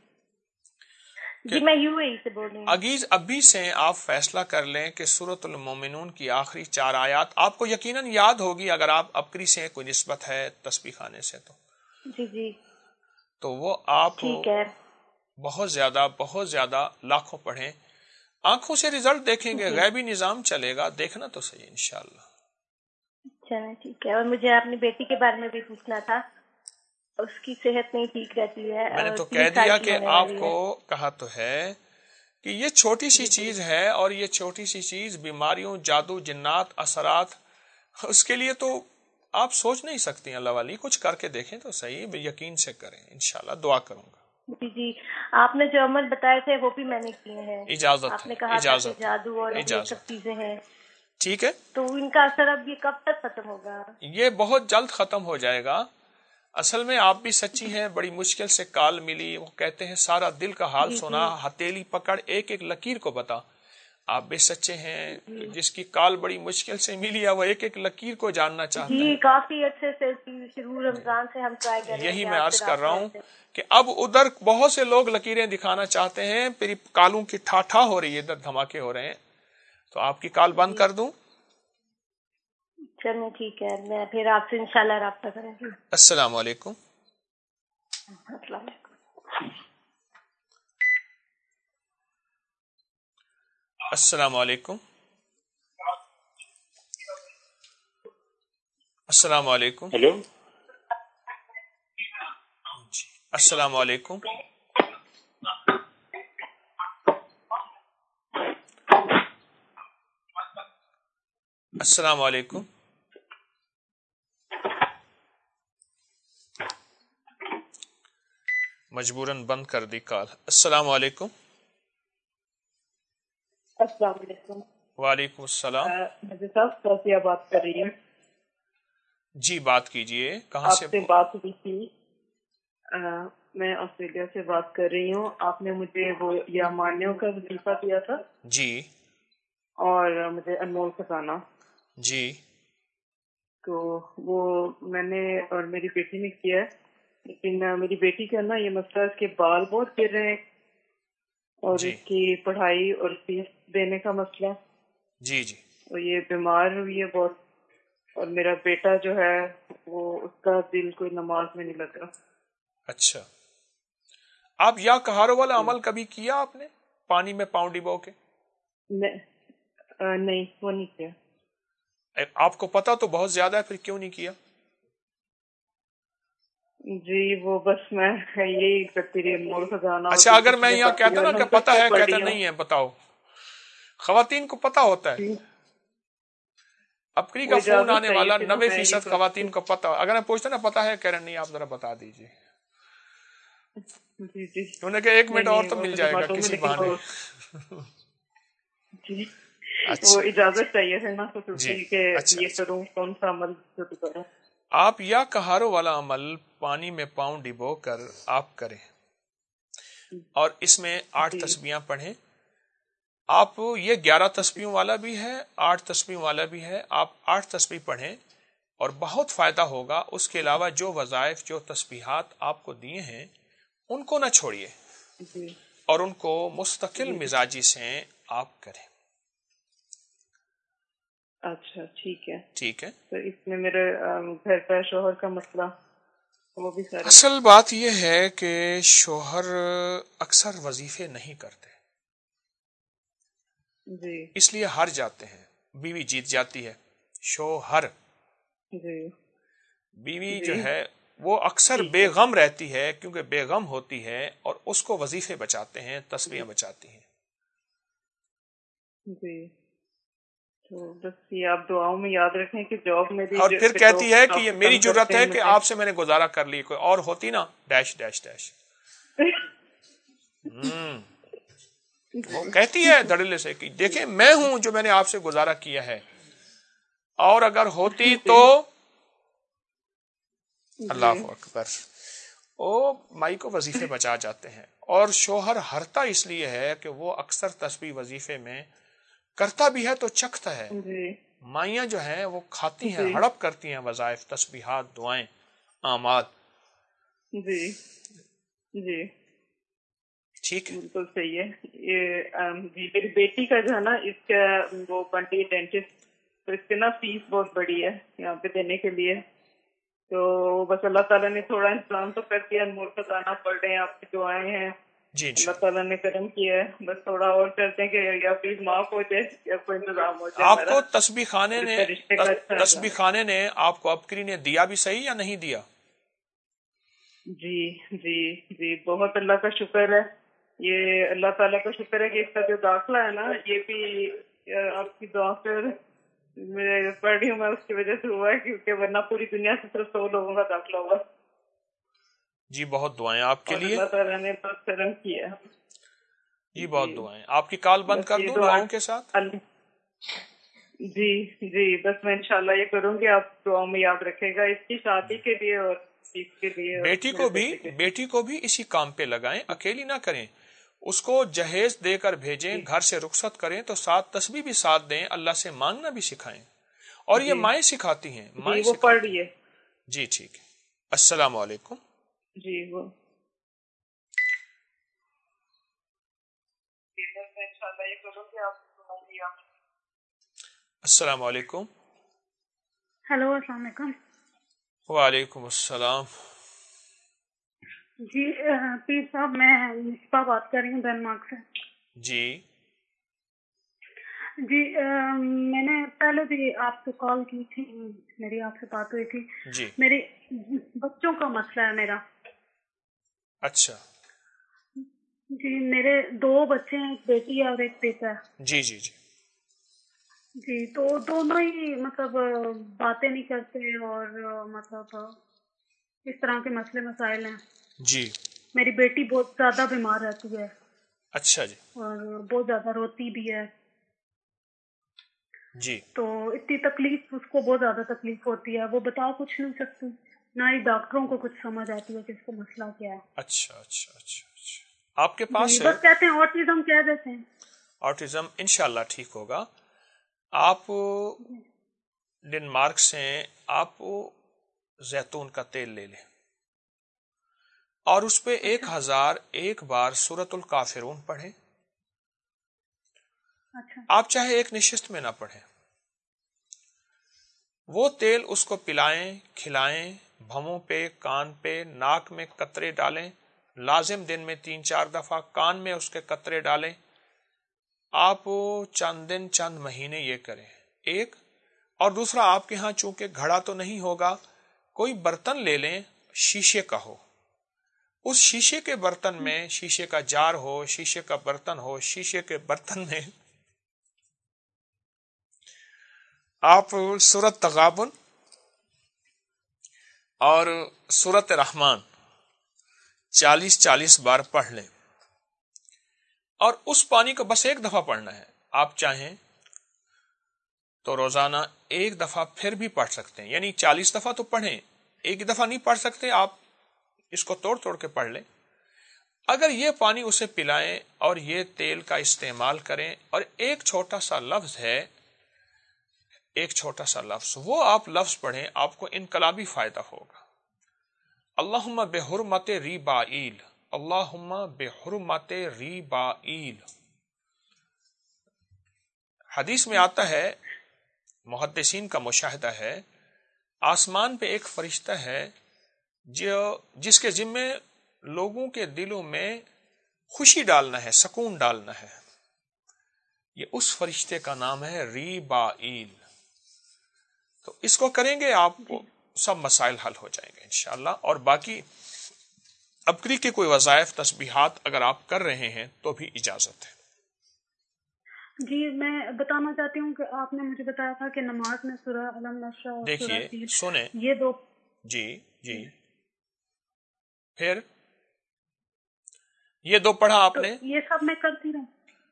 جی میں یو اے ای سے بول رہی ہوں. عزیز ابھی سے آپ فیصلہ کر لیں کہ سورۃ المومنون کی آخری 4 آیات آپ کو یقیناً یاد ہوگی، اگر آپ ابکری سے کوئی نسبت ہے تسبیح خانے سے جی تو وہ آپ ٹھیک ہے. بہت زیادہ لاکھوں پڑھیں. آنکھوں سے رزلٹ دیکھیں گے، غیبی نظام چلے گا، دیکھنا تو صحیح انشاءاللہ. چلیں ٹھیک ہے. اور مجھے اپنی بیٹی کے بارے میں بھی پوچھنا تھا، اس کی صحت نہیں ٹھیک رہتی ہے. میں نے تو 3 کہہ سال دیا کی کہ ہونے آپ والی کو ہے. کہا تو ہے کہ یہ چھوٹی سی چیز ہے، اور یہ چھوٹی سی چیز بیماریوں، جادو، جنات، اثرات، اس کے لیے تو آپ سوچ نہیں سکتی. اللہ والی کچھ کر کے دیکھیں تو صحیح، یقین سے کریں، انشاءاللہ دعا کروں گا. جی آپ نے جو عمل بتائے تھے وہ بھی میں نے کیے ہیں. اجازت آپ ہے، نے کہا تھا کہ اجازت ہے، جادو اور یہ سب اجازت. چیزیں ہیں، ٹھیک ہے، تو ان کا اثر اب یہ کب تک ختم ہوگا؟ یہ بہت جلد ختم ہو جائے گا. اصل میں آپ بھی سچی ہیں، بڑی مشکل سے کال ملی. وہ کہتے ہیں سارا دل کا حال سنا، ہتھیلی پکڑ ایک ایک لکیر کو بتا. آپ بھی سچے ہیں، جس کی کال بڑی مشکل سے ملی ہے وہ ایک ایک لکیر کو جاننا چاہتا ہے. جی کافی اچھے سے شروع رمضان سے ہم ٹرائی کر رہے ہیں. یہی میں عرض کر رہا ہوں کہ اب ادھر بہت سے لوگ لکیریں دکھانا چاہتے ہیں، پھر کالوں کی ٹھا ہو رہی ہے، ادھر دھماکے ہو رہے ہیں، تو آپ کی کال بند کر دوں. چلیں ٹھیک ہے، میں پھر آپ سے انشاءاللہ رابطہ کریں گی. السلام علیکم. السلام علیکم. السلام علیکم. السلام علیکم. ہیلو، جی السلام علیکم. السلام علیکم. مجبوراً بند کر دی کال. السلام علیکم. السلام علیکم. وعلیکم السلام. مجھے صاحب صوفیہ بات کر رہی ہوں. جی بات کیجئے. کہاں آپ سے سے بات ہوئی تھی. میں آسٹریلیا سے بات کر رہی ہوں. آپ نے مجھے وہ یامانیوں کا وظیفہ دیا تھا. جی. اور مجھے انمول خزانہ. جی. تو وہ میں نے اور میری بیٹی نے کیا ہے، لیکن میری بیٹی کا نا یہ مسئلہ، اس کے بال بہت گر رہے ہیں، اور جی. اس کی پڑھائی اور فیس دینے کا مسئلہ. جی. اور یہ بیمار ہوئی ہے بہت، اور میرا بیٹا جو ہے وہ اس کا دل کوئی نماز میں نہیں لگ رہا. اچھا، آپ یا کہارو والا عمل کبھی کیا آپ نے، پانی میں پاؤں ڈبو کے؟ نہیں وہ نہیں کیا. آپ کو پتا تو بہت زیادہ ہے، پھر کیوں نہیں کیا؟ جی وہ بس میں یہی کرتی رہی مول خزانہ. اچھا اگر میں یہاں کہتا نا کہ پتا ہے، کہتا نہیں ہے، بتاؤ. خواتین کو پتا ہوتا ہے. اپنی کا فون آنے والا 90% خواتین کو پتا. اگر میں پوچھتا نا پتا ہے، کہہ رہے نہیں، آپ ذرا بتا دیجیے. جی انہوں نے کہا 1 منٹ اور تو مل جائے گا کسی بہانے. جی وہ اجازت چاہیے تھا نا کہ یہ کروں، کون سا عمل شروع کروں. آپ یا کہارو والا عمل پانی میں پاؤں ڈبو کر آپ کریں، اور اس میں 8 تسبیحاں پڑھیں. آپ یہ 11 تسبیحوں والا بھی ہے، 8 تسبیحوں والا بھی ہے. آپ 8 تسبیح پڑھیں اور بہت فائدہ ہوگا. اس کے علاوہ جو وظائف، جو تسبیحات آپ کو دیے ہیں ان کو نہ چھوڑیے، اور ان کو مستقل مزاجی سے آپ کریں. اچھا ٹھیک ہے. ٹھیک ہے. تو اس میں میرے گھر کا شوہر کا مسئلہ وہ بھی سارے. اصل بات یہ ہے کہ شوہر اکثر وظیفے نہیں کرتے، جی اس لیے ہار جاتے ہیں. بیوی جیت جاتی ہے، شوہر. جی. بیوی جو ہے وہ اکثر بے غم رہتی ہے، کیونکہ بے غم ہوتی ہے اور اس کو وظیفے بچاتے ہیں، تسبیحیں بچاتی ہیں. جی تو بس یہ آپ دعاؤں میں یاد رکھیں کہ جاب میں بھی. اور پھر کہتی ہے کہ یہ میری جرت ہے کہ آپ سے میں نے گزارا کر لی، کوئی اور ہوتی نا ڈیش ڈیش ڈیش. وہ کہتی ہے دھڑلے سے کہ دیکھیں میں ہوں جو میں نے آپ سے گزارا کیا ہے، اور اگر ہوتی تو اللہ اکبر، وہ مائی کو وظیفے بچا جاتے ہیں. اور شوہر ہرتا اس لیے ہے کہ وہ اکثر تسبیح وظیفے میں کرتا بھی ہے تو چکھتا ہے. مائیاں جو ہیں وہ کھاتی ہیں، ہڑپ کرتی ہیں وظائف، تسبیحات، دعائیں، اعمال. جی جی ٹھیک ہے، بالکل صحیح ہے. یہ جی میری بیٹی کا جو ہے نا، اس کا وہ بنڈی ڈینٹسٹ، تو اس کی نا فیس بہت بڑی ہے یہاں پہ دینے کے لیے. تو بس اللہ تعالیٰ نے تھوڑا انتظام تو کر دیا، انمول خزانہ پڑھ رہے ہیں، آپ کی دعائیں ہیں، جی اللہ تعالیٰ نے کرم کیا ہے. بس تھوڑا اور کرتے ہیں کہ یا پلیز معاف ہو جائے یا کوئی انتظام ہو جائے. آپ کو تسبیح خانے نے آپ کو ابکری نے دیا بھی صحیح یا نہیں دیا؟ جی جی جی بہت اللہ کا شکر ہے. یہ اللہ تعالیٰ کا شکر ہے کہ اس کا جو داخلہ ہے نا، یہ بھی آپ کی دعا سے میں پڑھ رہی ہوں، میں اس کی وجہ سے ہوا ہے، کیونکہ ورنہ پوری دنیا سے صرف 100 لوگوں کا داخلہ ہوا. جی بہت دعائیں آپ کے لیے، اللہ تعالیٰ نے بہت کرم کیا. جی بہت دعائیں. آپ کی کال بند کر دوں دعاؤں کے ساتھ؟ جی جی بس میں انشاءاللہ یہ کروں گی، آپ دعاؤں میں یاد رکھے گا اس کی شادی کے لیے اور کے لیے. بیٹی کو بھی اسی کام پہ لگائیں، اکیلی نہ کریں، اس کو جہیز دے کر بھیجیں، گھر سے رخصت کریں تو ساتھ تسبیح بھی ساتھ دیں، اللہ سے مانگنا بھی سکھائیں. اور یہ مائیں سکھاتی ہیں، مائیں وہ پڑھ رہی ہے. جی ٹھیک ہے. السلام علیکم. جی وہ السلام علیکم. ہیلو السلام علیکم. وعلیکم السلام. جی پیر صاحب میں مصباح بات کر رہی ہوں ڈنمارک سے. جی جی میں نے پہلے بھی آپ سے کال کی تھی، میری آپ سے بات ہوئی تھی. جی میرے بچوں کا مسئلہ ہے میرا. اچھا. جی میرے 2 بچے ہیں، ایک بیٹی ہے اور ایک بیٹا ہے. جی جی جی جی تو دونوں ہی مطلب باتیں نہیں کرتے اور مطلب اس طرح کے مسئلے مسائل ہیں. جی میری بیٹی بہت زیادہ بیمار رہتی ہے. اچھا جی. اور بہت زیادہ روتی بھی ہے. جی تو اتنی تکلیف، اس کو بہت زیادہ تکلیف ہوتی ہے، وہ بتا کچھ نہیں سکتی، نہ ہی ڈاکٹروں کو کچھ سمجھ آتی ہے کہ اس کو مسئلہ کیا ہے. اچھا اچھا اچھا اچھا. آپ کے پاس بس کہتے ہیں آٹزم کہہ دیتے ہیں. آٹزم انشاءاللہ ٹھیک ہوگا. آپ ڈنمارک سے آپ زیتون کا تیل لے لیں اور اس پہ 1001 بار سورۃ الکافرون پڑھیں. آپ چاہے ایک نشست میں نہ پڑھیں، وہ تیل اس کو پلائیں، کھلائیں، بھووں پہ، کان پہ، ناک میں قطرے ڈالیں، لازم دن میں 3-4 دفعہ کان میں اس کے قطرے ڈالیں. آپ چند دن چند مہینے یہ کریں. ایک اور دوسرا، آپ کے ہاں چونکہ گھڑا تو نہیں ہوگا، کوئی برتن لے لیں شیشے کا ہو. اس شیشے کے برتن میں، شیشے کا جار ہو، شیشے کا برتن ہو، شیشے کے برتن میں آپ سورۃ تغابن اور سورۃ رحمان 40 بار پڑھ لیں. اور اس پانی کو بس 1 دفعہ پڑھنا ہے. آپ چاہیں تو روزانہ 1 دفعہ پھر بھی پڑھ سکتے ہیں، یعنی 40 دفعہ تو پڑھیں، 1 دفعہ نہیں پڑھ سکتے آپ اس کو توڑ توڑ کے پڑھ لیں. اگر یہ پانی اسے پلائیں اور یہ تیل کا استعمال کریں، اور ایک چھوٹا سا لفظ ہے، ایک چھوٹا سا لفظ، وہ آپ لفظ پڑھیں، آپ کو انقلابی فائدہ ہوگا. اللہم بحرمت ریبائیل، اللہم بحرمت ریبائیل. حدیث میں آتا ہے، محدثین کا مشاہدہ ہے، آسمان پہ ایک فرشتہ ہے جس کے ذمے لوگوں کے دلوں میں خوشی ڈالنا ہے، سکون ڈالنا ہے. یہ اس فرشتے کا نام ہے ریبائیل. تو اس کو کریں گے، آپ کو سب مسائل حل ہو جائیں گے انشاءاللہ. اور باقی ابکری کے کوئی وظائف، تسبیحات اگر آپ کر رہے ہیں تو بھی اجازت ہے. جی میں بتانا چاہتی ہوں کہ آپ نے مجھے بتایا تھا کہ نماز میں سورہ الم نشرح اور دیکھیے سنیں، یہ 2 جی پھر یہ 2 پڑھا آپ نے، یہ سب میں کرتی رہوں.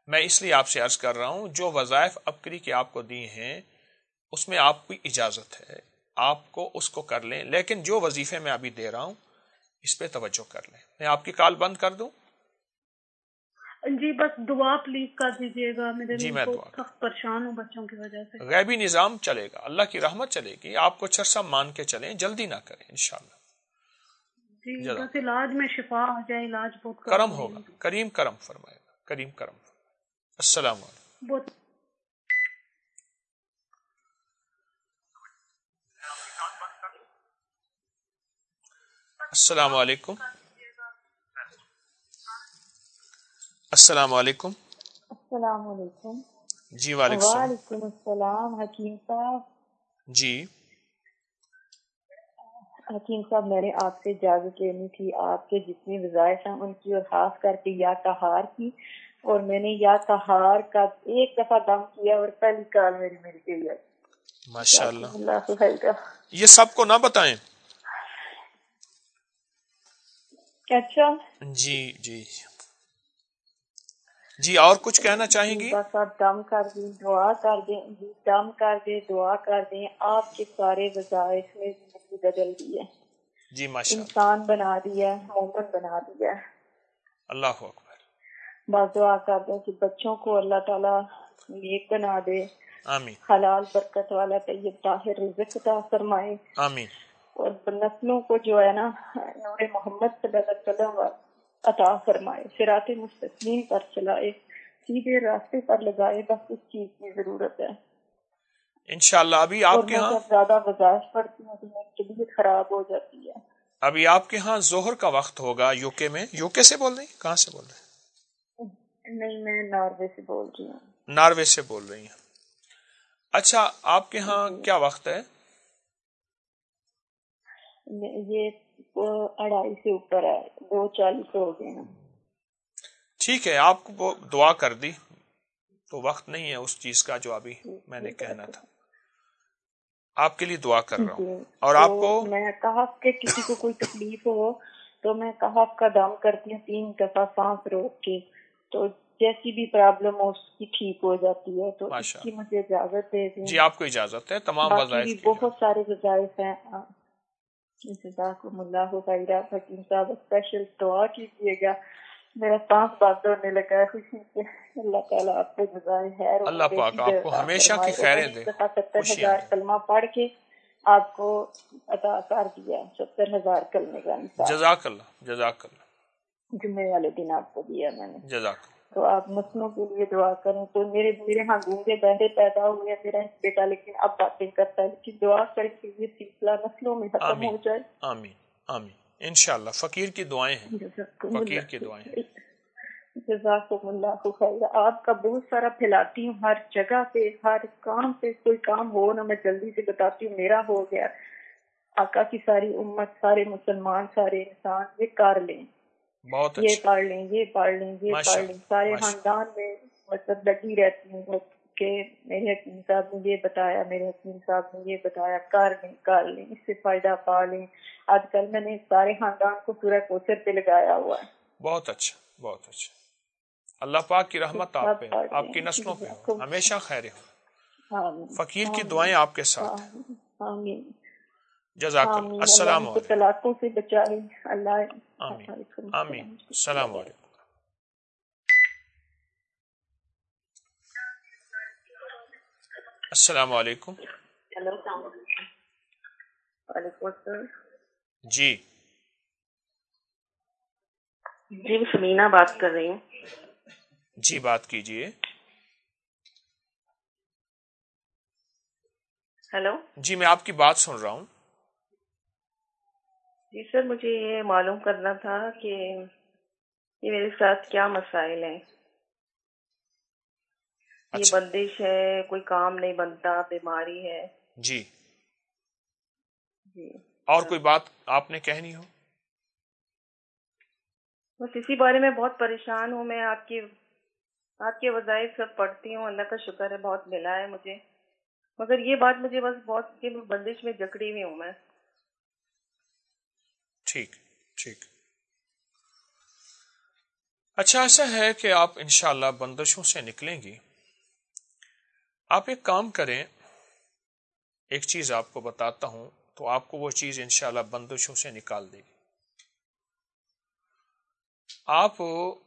میں اس لیے آپ سے عرض کر رہا ہوں جو وظائف ابکری کے آپ کو دی ہیں اس میں آپ کی اجازت ہے، آپ کو اس کو کر لیں، لیکن جو وظیفے میں ابھی دے رہا ہوں اس پہ توجہ کر لیں۔ میں آپ کی کال بند کر دوں؟ جی بس دعا پلیز کر دیجیے گا، میرے جی لیے میں بہت دعا سخت پریشان ہوں بچوں کی وجہ سے۔ غیبی نظام چلے گا، اللہ کی رحمت چلے گی، آپ کو چرسا مان کے چلیں، جلدی نہ کریں انشاءاللہ۔ جی جزاک بس علاج میں شفا آ جائے، علاج بہت کرم ہے ہوگا، کریم کرم فرمائے گا، کریم کرم فرمائے۔ السلام علیکم۔ بہت۔ السلام علیکم۔ السلام علیکم۔ السلام علیکم۔ جی وعلیکم السلام۔ وعلیکم السلام حکیم صاحب۔ جی حکیم صاحب میں نے آپ سے اجازت لینی تھی، آپ کے جتنی وظائف ہیں ان کی اور خاص کر کے یا قہار کی، اور میں نے یا قہار کا ایک دفعہ دم کیا اور پہلی کال میری مل گئی ہے۔ ماشاءاللہ۔ اللہ خیر کا۔ یہ سب کو نہ بتائیں۔ اچھا جی جی جی، اور کچھ کہنا چاہیں گی؟ بس آپ دم کر دیں، دعا کر دیں، دم کر دیں، دعا کر دیں، آپ کے سارے وظائف میں زندگی بدل دی ہے، جی ماشاءاللہ، انسان بنا دیا، مومن بنا دیا۔ اللہ اکبر۔ بس دعا کر دیں کہ بچوں کو اللہ تعالیٰ نیک بنا دے، آمین حلال برکت والا طیب طاہر رزق عطا فرمائے، آمین، اور نسلوں کو جو ہے نا نور محمد صلی اللہ علیہ وسلم عطا فرمائے، صراط مستقیم پر چلائے، سیدھے راستے پر لگائے، بس اس چیز کی ضرورت ہے۔ انشاءاللہ۔ ابھی اور آپ کے میں ہاں جب زیادہ وظائف پڑھتی ہوں تو میری طبیعت خراب ہو جاتی ہے۔ ابھی آپ کے ہاں ظہر کا وقت ہوگا یو کے میں۔ یو کے سے بول رہی ہیں؟ کہاں سے بول رہے ہیں؟ نہیں، میں ناروے سے بول رہی ہوں۔ ناروے سے بول رہی ہیں۔ اچھا، آپ کے ہاں کیا وقت ہے؟ یہ 2:30 سے اوپر ہے، 2:40 ہو گئے ہیں۔ ٹھیک ہے، آپ کو دعا کر دی تو وقت نہیں ہے اس چیز کا جو ابھی میں نے کہنا تھا۔ آپ کے لیے دعا کر رہا ہوں، اور آپ کو میں کہف کے کسی کو کوئی تکلیف ہو تو میں کہف کا دم کرتی ہوں 3 دفعہ سانس روک کے، تو جیسی بھی پرابلم ہو اس کی ٹھیک ہو جاتی ہے، تو اس کی مجھے اجازت دے دیں۔ جی آپ کو اجازت ہے، تمام باقی وظائف بھی کی بہت سارے وظائف ہیں۔ جزاکم اللہ خیرہ۔ حکیم صاحب اسپیشل دعا کیجیے گا، میرا سانس بند ہونے لگا ہے خوشی سے۔ اللہ تعالیٰ آپ کو جزائے خیر، اللہ پاک آپ کو ہمیشہ کی خیریں دے، 70,000 کلمہ پڑھ کے آپ کو عطا کر دیا، 70,000 کلمے کا نصاب۔ جزاک اللہ، جزاک اللہ۔ جمعے والے دن آپ کو دیا میں نے۔ جزاک اللہ۔ تو آپ نسلوں کے لیے دعا کریں۔ تو میرے ہاں گونگے بہرے پیدا ہوئے ہیں، میرا بیٹا لیکن اب باتیں کرتا ہے، لیکن دعا کریں کہ یہ سلسلہ نسلوں میں ختم ہو جائے۔ آمین آمین انشاءاللہ۔ فقیر کی دعائیں ہیں، فقیر کی دعائیں ہیں۔ جزاکم اللہ خیر۔ آپ کا بہت سارا پھیلاتی ہوں ہر جگہ پہ، ہر کام پہ، کوئی کام ہو نہ میں جلدی سے بتاتی ہوں میرا ہو گیا، آقا کی ساری امت، سارے مسلمان، سارے انسان یہ کر لیں، بہت یہ پڑھ لیں، یہ پڑھ لیں، یہ پڑھ لیں۔ سارے خاندان میں مطلب لگی رہتی ہوں کہ میرے حکیم صاحب نے یہ بتایا، میرے حکیم صاحب نے یہ بتایا، کر لیں، اس سے فائدہ پا لیں۔ آج کل میں نے سارے خاندان کو سورہ کوثر پہ لگایا ہوا ہے۔ بہت اچھا، بہت اچھا۔ اللہ پاک کی رحمت آپ پہ، آپ کی نسلوں پہ ہو، ہمیشہ خیر ہو۔ فقیر کی دعائیں آپ کے ساتھ۔ آمین۔ جزاک اللہ۔ السلام علیکم۔ طلاقوں سے بچائے اللہ۔ آمین آمین۔ السلام علیکم۔ السلام علیکم۔ وعلیکم السلام۔ جی جی میں سمینا بات کر رہی ہوں۔ جی بات کیجئے۔ ہیلو جی میں آپ کی بات سن رہا ہوں۔ جی سر، مجھے یہ معلوم کرنا تھا کہ یہ میرے ساتھ کیا مسائل ہیں۔ یہ بندش ہے، کوئی کام نہیں بنتا، بیماری ہے۔ جی جی اور کوئی بات آپ نے کہنی ہو؟ بس اسی بارے میں بہت پریشان ہوں میں۔ آپ کے وظائف سب پڑھتی ہوں، اللہ کا شکر ہے بہت ملا ہے مجھے، مگر یہ بات مجھے بس بہت کہ بندش میں جکڑی ہوئی ہوں میں۔ ٹھیک ٹھیک۔ اچھا ایسا ہے کہ آپ انشاءاللہ بندشوں سے نکلیں گی. آپ ایک کام کریں، ایک چیز آپ کو بتاتا ہوں تو آپ کو وہ چیز انشاءاللہ بندشوں سے نکال دے گی. آپ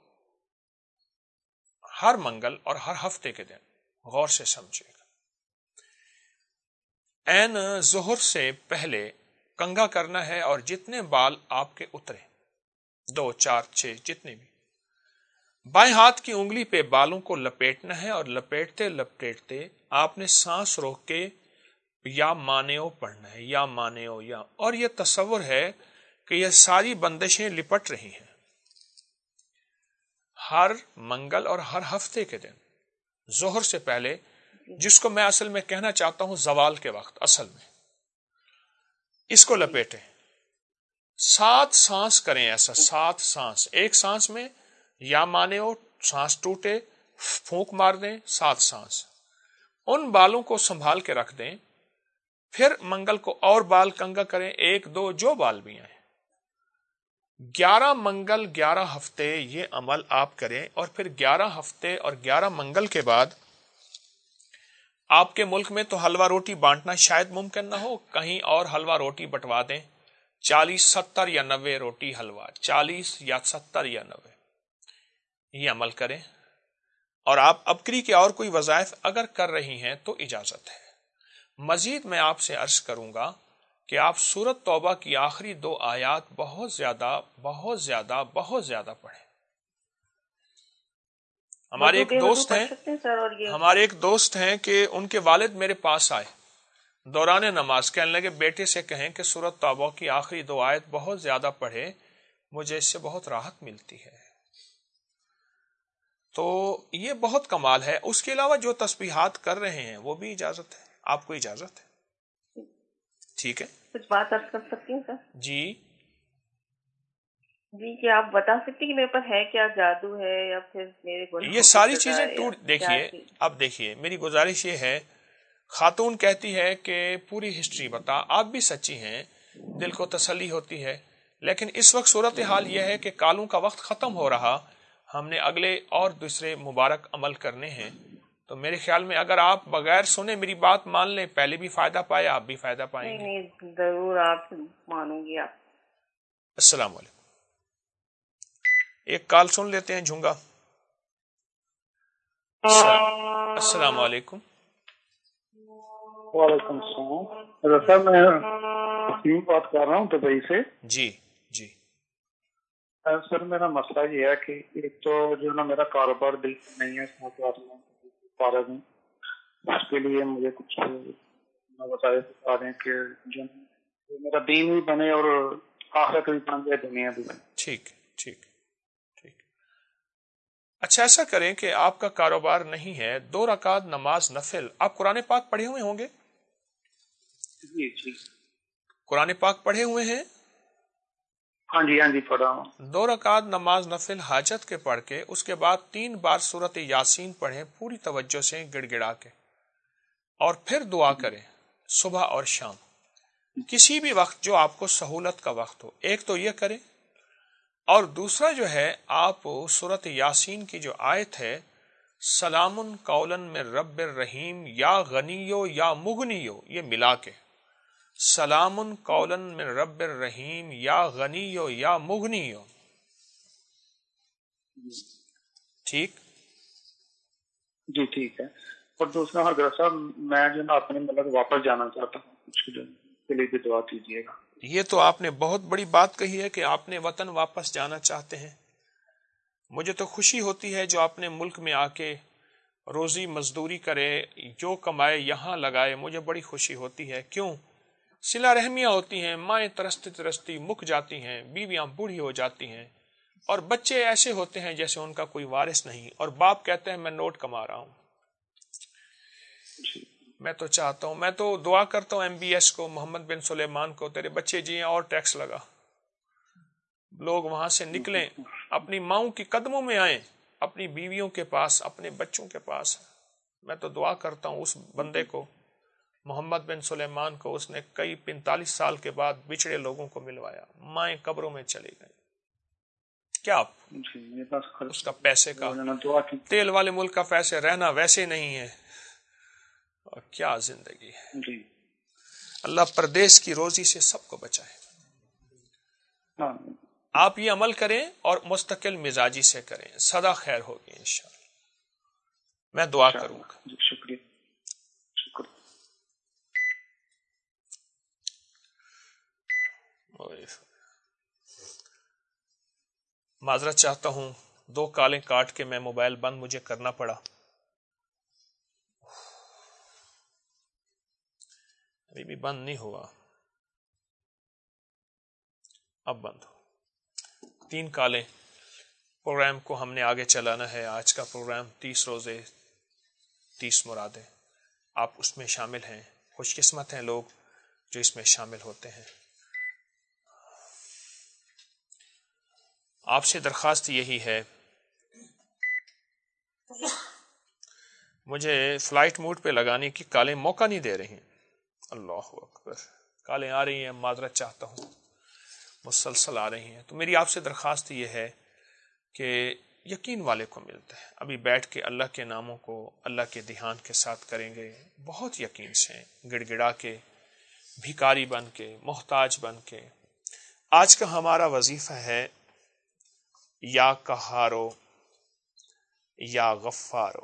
ہر منگل اور ہر ہفتے کے دن غور سے سمجھے گا، عین ظہر سے پہلے کنگھا کرنا ہے اور جتنے بال آپ کے اترے 2 4 6 جتنے بھی، بائیں ہاتھ کی انگلی پہ بالوں کو لپیٹنا ہے اور لپیٹتے لپیٹتے آپ نے سانس روک کے یا مانیو پڑھنا ہے، یا مانیو یا، اور یہ تصور ہے کہ یہ ساری بندشیں لپٹ رہی ہیں. ہر منگل اور ہر ہفتے کے دن ظہر سے پہلے، جس کو میں اصل میں کہنا چاہتا ہوں زوال کے وقت، اصل میں اس کو لپیٹیں. 7 سانس کریں ایسا، 7 سانس. ایک سانس میں یا مانے ہو، سانس ٹوٹے پھونک مار دیں، 7 سانس. ان بالوں کو سنبھال کے رکھ دیں. پھر منگل کو اور بال کنگا کریں، 1 2 جو بال بھی آئیں. 11 منگل 11 ہفتے یہ عمل آپ کریں، اور پھر 11 ہفتے اور 11 منگل کے بعد آپ کے ملک میں تو حلوہ روٹی بانٹنا شاید ممکن نہ ہو، کہیں اور حلوہ روٹی بٹوا دیں. 40 70 یا 90 روٹی حلوہ، 40 یا 70 یا 90 یہ عمل کریں. اور آپ ابکری کے اور کوئی وظائف اگر کر رہی ہیں تو اجازت ہے. مزید میں آپ سے عرض کروں گا کہ آپ سورۃ توبہ کی آخری 2 آیات بہت زیادہ بہت زیادہ بہت زیادہ پڑھیں. ہمارے ایک دوست ہیں کہ ان کے والد میرے پاس آئے دوران نماز، کہنے لگے بیٹے سے کہیں کہ سورۃ توبہ کی آخری 2 آیت بہت زیادہ پڑھے، مجھے اس سے بہت راحت ملتی ہے. تو یہ بہت کمال ہے. اس کے علاوہ جو تسبیحات کر رہے ہیں وہ بھی اجازت ہے، آپ کو اجازت ہے. ٹھیک ہے، کچھ بات عرض کر سکتی ہوں سر؟ جی جی، کیا آپ بتا سکتی کہ میرے پر ہے کیا جادو ہے یا پھر میرے گناہوں یہ ساری چیزیں ٹوٹ دیکھیے. اب دیکھیے میری گزارش یہ ہے، خاتون کہتی ہے کہ پوری ہسٹری بتا، آپ بھی سچی ہیں، دل کو تسلی ہوتی ہے. لیکن اس وقت صورتحال یہ ہے کہ کالوں کا وقت ختم ہو رہا، ہم نے اگلے اور دوسرے مبارک عمل کرنے ہیں. تو میرے خیال میں اگر آپ بغیر سنے میری بات مان لیں، پہلے بھی فائدہ پایا، آپ بھی فائدہ پائیں گے. نہیں ضرور آپ مانوں گی. آپ السلام علیکم. ایک کال سن لیتے ہیں جھنگا. السلام علیکم. وعلیکم السلام. سر میں وسیم بات کر رہا ہوں دبئی سے. جی جی سر میرا مسئلہ یہ ہے کہ ایک تو جو نا میرا کاروبار بالکل نہیں ہے، اس کے لیے مجھے کچھ بتا دیں کہ جو میرا دین بھی بنے اور آخرت بھی بن جائے، دنیا بھی بنے. ٹھیک ٹھیک ٹھیک. اچھا ایسا کریں کہ آپ کا کاروبار نہیں ہے، 2 رکعت نماز نفل. آپ قرآن پاک پڑھے ہوئے ہوں گے؟ جی جی قرآن پاک پڑھے ہوئے ہیں؟ ہاں جی پڑھا ہوں. 2 رکعت نماز نفل حاجت کے پڑھ کے اس کے بعد 3 بار سورۃ یاسین پڑھیں پوری توجہ سے گڑ گڑا کے، اور پھر دعا کریں صبح اور شام، کسی بھی وقت جو آپ کو سہولت کا وقت ہو. ایک تو یہ کریں، اور دوسرا جو ہے آپ سورۃ یاسین کی جو آیت ہے سلام قولا من رب الرحیم یا غنیو یا مغنیو، یہ ملا کے سلام قولا من رب الرحیم یا غنیو یا مغنیو. ٹھیک جی ٹھیک ہے. اور دوسرا حضرت صاحب میں جو نا اپنے ملک واپس جانا چاہتا ہوں، اس کے لیے بھی دعا کیجیے گا. یہ تو آپ نے بہت بڑی بات کہی ہے کہ آپ نے وطن واپس جانا چاہتے ہیں. مجھے تو خوشی ہوتی ہے جو اپنے ملک میں آ کے روزی مزدوری کرے، جو کمائے یہاں لگائے، مجھے بڑی خوشی ہوتی ہے. کیوں؟ صلہ رحمیاں ہوتی ہیں، مائیں ترستی ترستی مک جاتی ہیں، بیویاں بوڑھی ہو جاتی ہیں، اور بچے ایسے ہوتے ہیں جیسے ان کا کوئی وارث نہیں، اور باپ کہتے ہیں میں نوٹ کما رہا ہوں. میں تو چاہتا ہوں، میں تو دعا کرتا ہوں MBS کو، محمد بن سلیمان کو، تیرے بچے جییں اور ٹیکس لگا. لوگ وہاں سے نکلیں، اپنی ماؤں کی قدموں میں آئیں، اپنی بیویوں کے پاس، اپنے بچوں کے پاس. میں تو دعا کرتا ہوں اس بندے کو، محمد بن سلیمان کو، اس نے کئی 45 سال کے بعد بچھڑے لوگوں کو ملوایا، مائیں قبروں میں چلی گئیں. کیا جی میرے پاس خرچ اس کا پیسے کا دعا کی تیل والے ملک کا پیسے رہنا ویسے نہیں ہے، اور کیا زندگی ہے. جی اللہ پردیس کی روزی سے سب کو بچائے. آپ یہ عمل کریں اور مستقل مزاجی سے کریں، سدا خیر ہوگی انشاءاللہ. میں دعا کروں گا. جی شکریہ. معذرت چاہتا ہوں، 2 کالیں کاٹ کے میں موبائل بند مجھے کرنا پڑا. ابھی بھی بند نہیں ہوا، اب بند ہو. 3 کالیں. پروگرام کو ہم نے آگے چلانا ہے. آج کا پروگرام 30 روزے 30 مرادیں. آپ اس میں شامل ہیں. خوش قسمت ہیں لوگ جو اس میں شامل ہوتے ہیں. آپ سے درخواست یہی ہے، مجھے فلائٹ موڈ پہ لگانے کی کالیں موقع نہیں دے رہی. اللہ اکبر، کالیں آ رہی ہیں، معذرت چاہتا ہوں، مسلسل آ رہی ہیں. تو میری آپ سے درخواست یہ ہے کہ یقین والے کو ملتا ہے. ابھی بیٹھ کے اللہ کے ناموں کو اللہ کے دھیان کے ساتھ کریں گے، بہت یقین سے، گڑ گڑا کے، بھیکاری بن کے، محتاج بن کے. آج کا ہمارا وظیفہ ہے یا قہارو یا غفارو.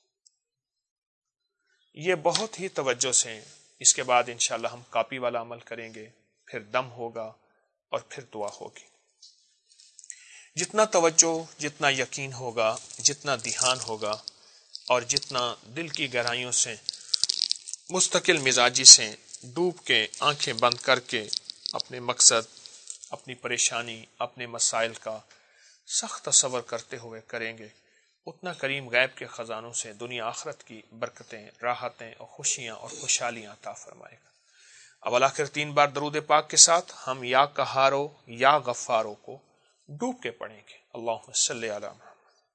یہ بہت ہی توجہ سے. اس کے بعد انشاءاللہ ہم کاپی والا عمل کریں گے، پھر دم ہوگا اور پھر دعا ہوگی. جتنا توجہ، جتنا یقین ہوگا، جتنا دھیان ہوگا، اور جتنا دل کی گہرائیوں سے مستقل مزاجی سے ڈوب کے آنکھیں بند کر کے اپنے مقصد، اپنی پریشانی، اپنے مسائل کا سخت تصور کرتے ہوئے کریں گے، اتنا کریم غیب کے خزانوں سے دنیا آخرت کی برکتیں، راحتیں اور خوشیاں اور خوشحالیاں عطا فرمائے گا. اب آخر 3 بار درود پاک کے ساتھ ہم یا قہارو یا غفارو کو ڈوب کے پڑھیں گے. اللہم صلی علی محمد.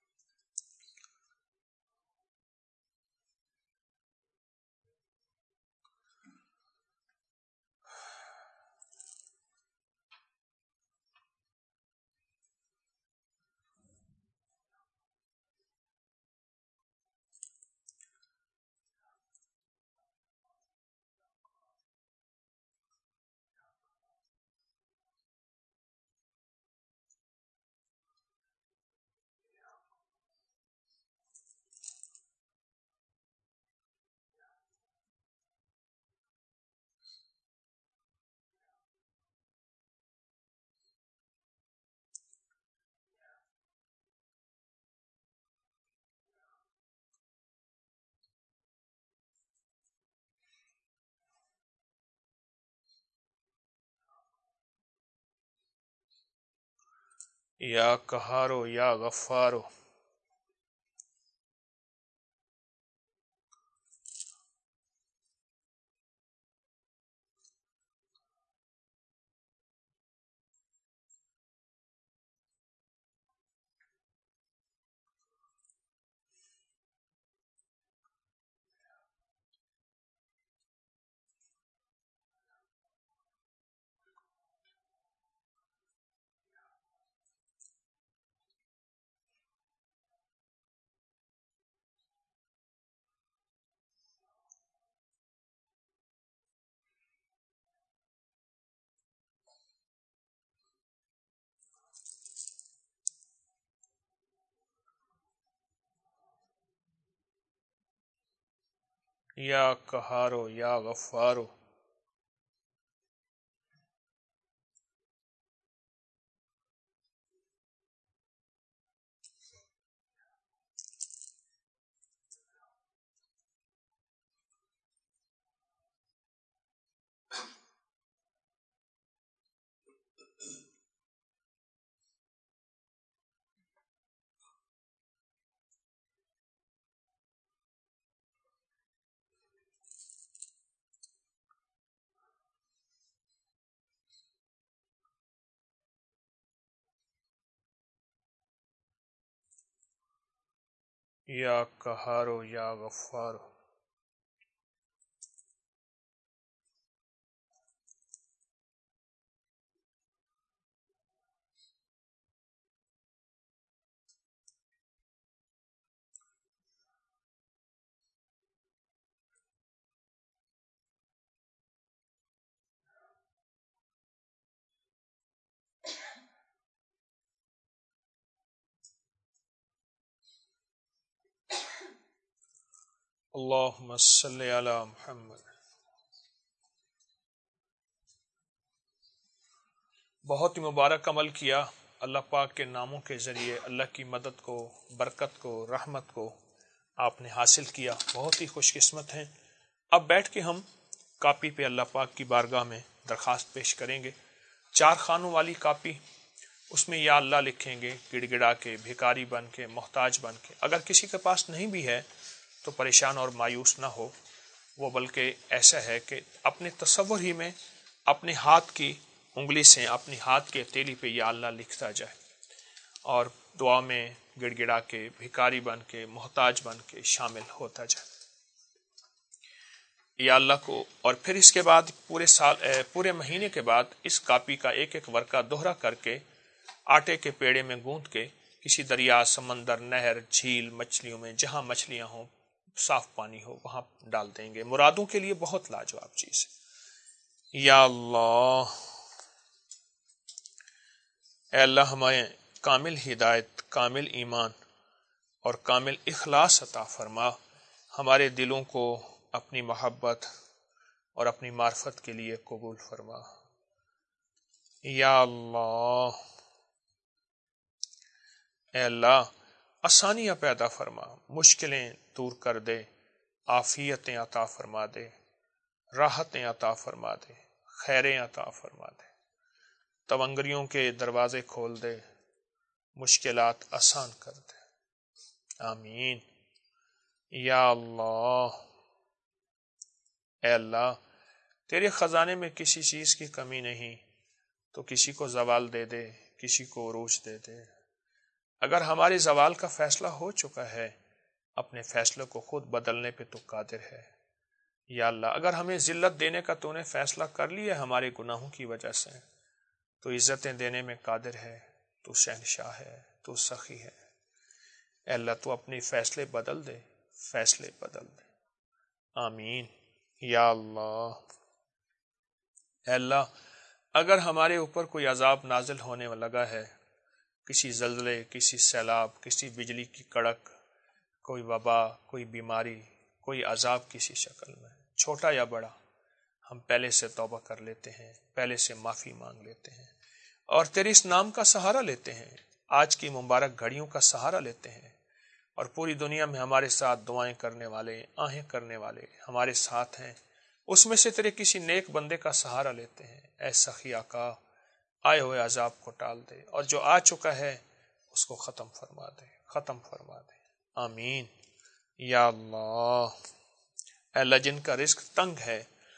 یا قہارو یا غفارو. یا قہارو یا غفارو. یا قہارو یا غفارو. اللہم صلی علی محمد۔ بہت ہی مبارک عمل کیا، اللہ پاک کے ناموں کے ذریعے اللہ کی مدد کو، برکت کو، رحمت کو آپ نے حاصل کیا، بہت ہی خوش قسمت ہیں۔ اب بیٹھ کے ہم کاپی پہ اللہ پاک کی بارگاہ میں درخواست پیش کریں گے۔ 4 خانوں والی کاپی، اس میں یا اللہ لکھیں گے گڑ گڑا کے، بھکاری بن کے، محتاج بن کے۔ اگر کسی کے پاس نہیں بھی ہے تو پریشان اور مایوس نہ ہو، وہ بلکہ ایسا ہے کہ اپنے تصور ہی میں اپنے ہاتھ کی انگلی سے، اپنی ہاتھ کے ہتھیلی پہ یا اللہ لکھتا جائے اور دعا میں گڑ گڑا کے، بھکاری بن کے، محتاج بن کے شامل ہوتا جائے یا اللہ کو۔ اور پھر اس کے بعد پورے مہینے کے بعد اس کاپی کا ایک ایک ورقہ دوہرا کر کے آٹے کے پیڑے میں گوندھ کے کسی دریا، سمندر، نہر، جھیل، مچھلیوں میں، جہاں مچھلیاں ہوں، صاف پانی ہو، وہاں ڈال دیں گے۔ مرادوں کے لیے بہت لاجواب چیز ہے۔ یا اللہ، اے اللہ ہمیں کامل ہدایت، کامل ایمان اور کامل اخلاص عطا فرما، ہمارے دلوں کو اپنی محبت اور اپنی معرفت کے لیے قبول فرما۔ یا اللہ، اے اللہ آسانیاں پیدا فرما، مشکلیں دور کر دے، عافیتیں عطا فرما دے، راحتیں عطا فرما دے، خیریں عطا فرما دے، تونگریوں کے دروازے کھول دے، مشکلات آسان کر دے، آمین۔ یا اللہ، اے اللہ تیرے خزانے میں کسی چیز کی کمی نہیں، تو کسی کو زوال دے دے، کسی کو عروج دے دے۔ اگر ہمارے زوال کا فیصلہ ہو چکا ہے، اپنے فیصلے کو خود بدلنے پہ تو قادر ہے۔ یا اللہ اگر ہمیں ذلت دینے کا تو نے فیصلہ کر لیا ہمارے گناہوں کی وجہ سے، تو عزتیں دینے میں قادر ہے، تو شہنشاہ ہے، تو سخی ہے۔ اے اللہ تو اپنے فیصلے بدل دے، فیصلے بدل دے، آمین۔ یا اللہ، اے اللہ اگر ہمارے اوپر کوئی عذاب نازل ہونے لگا ہے، کسی زلزلے، کسی سیلاب، کسی بجلی کی کڑک، کوئی وبا، کوئی بیماری، کوئی عذاب کسی شکل میں، چھوٹا یا بڑا، ہم پہلے سے توبہ کر لیتے ہیں، پہلے سے معافی مانگ لیتے ہیں اور تیرے اس نام کا سہارا لیتے ہیں، آج کی مبارک گھڑیوں کا سہارا لیتے ہیں، اور پوری دنیا میں ہمارے ساتھ دعائیں کرنے والے، آہیں کرنے والے ہمارے ساتھ ہیں، اس میں سے تیرے کسی نیک بندے کا سہارا لیتے ہیں۔ اے سخی آقا، آئے ہوئے عذاب کو ٹال دے، اور جو آ چکا ہے اس کو ختم فرما دے، ختم فرما دے، آمین۔ یا اللہ، اے اللہ جن کا رزق تنگ ہے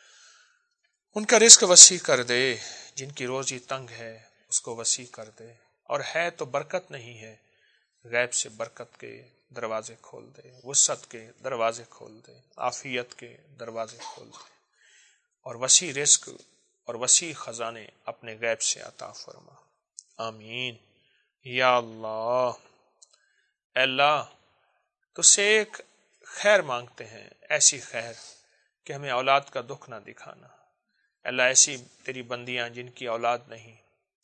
ان کا رزق وسیع کر دے، جن کی روزی تنگ ہے اس کو وسیع کر دے، اور ہے تو برکت نہیں ہے، غیب سے برکت کے دروازے کھول دے، وسعت کے دروازے کھول دے، عافیت کے دروازے کھول دے، اور وسیع رزق اور وسیع خزانے اپنے غیب سے عطا فرما، آمین۔ یا اللہ، اے اللہ تجھ سے ایک خیر مانگتے ہیں، ایسی خیر کہ ہمیں اولاد کا دکھ نہ دکھانا۔ اے اللہ ایسی تیری بندیاں جن کی اولاد نہیں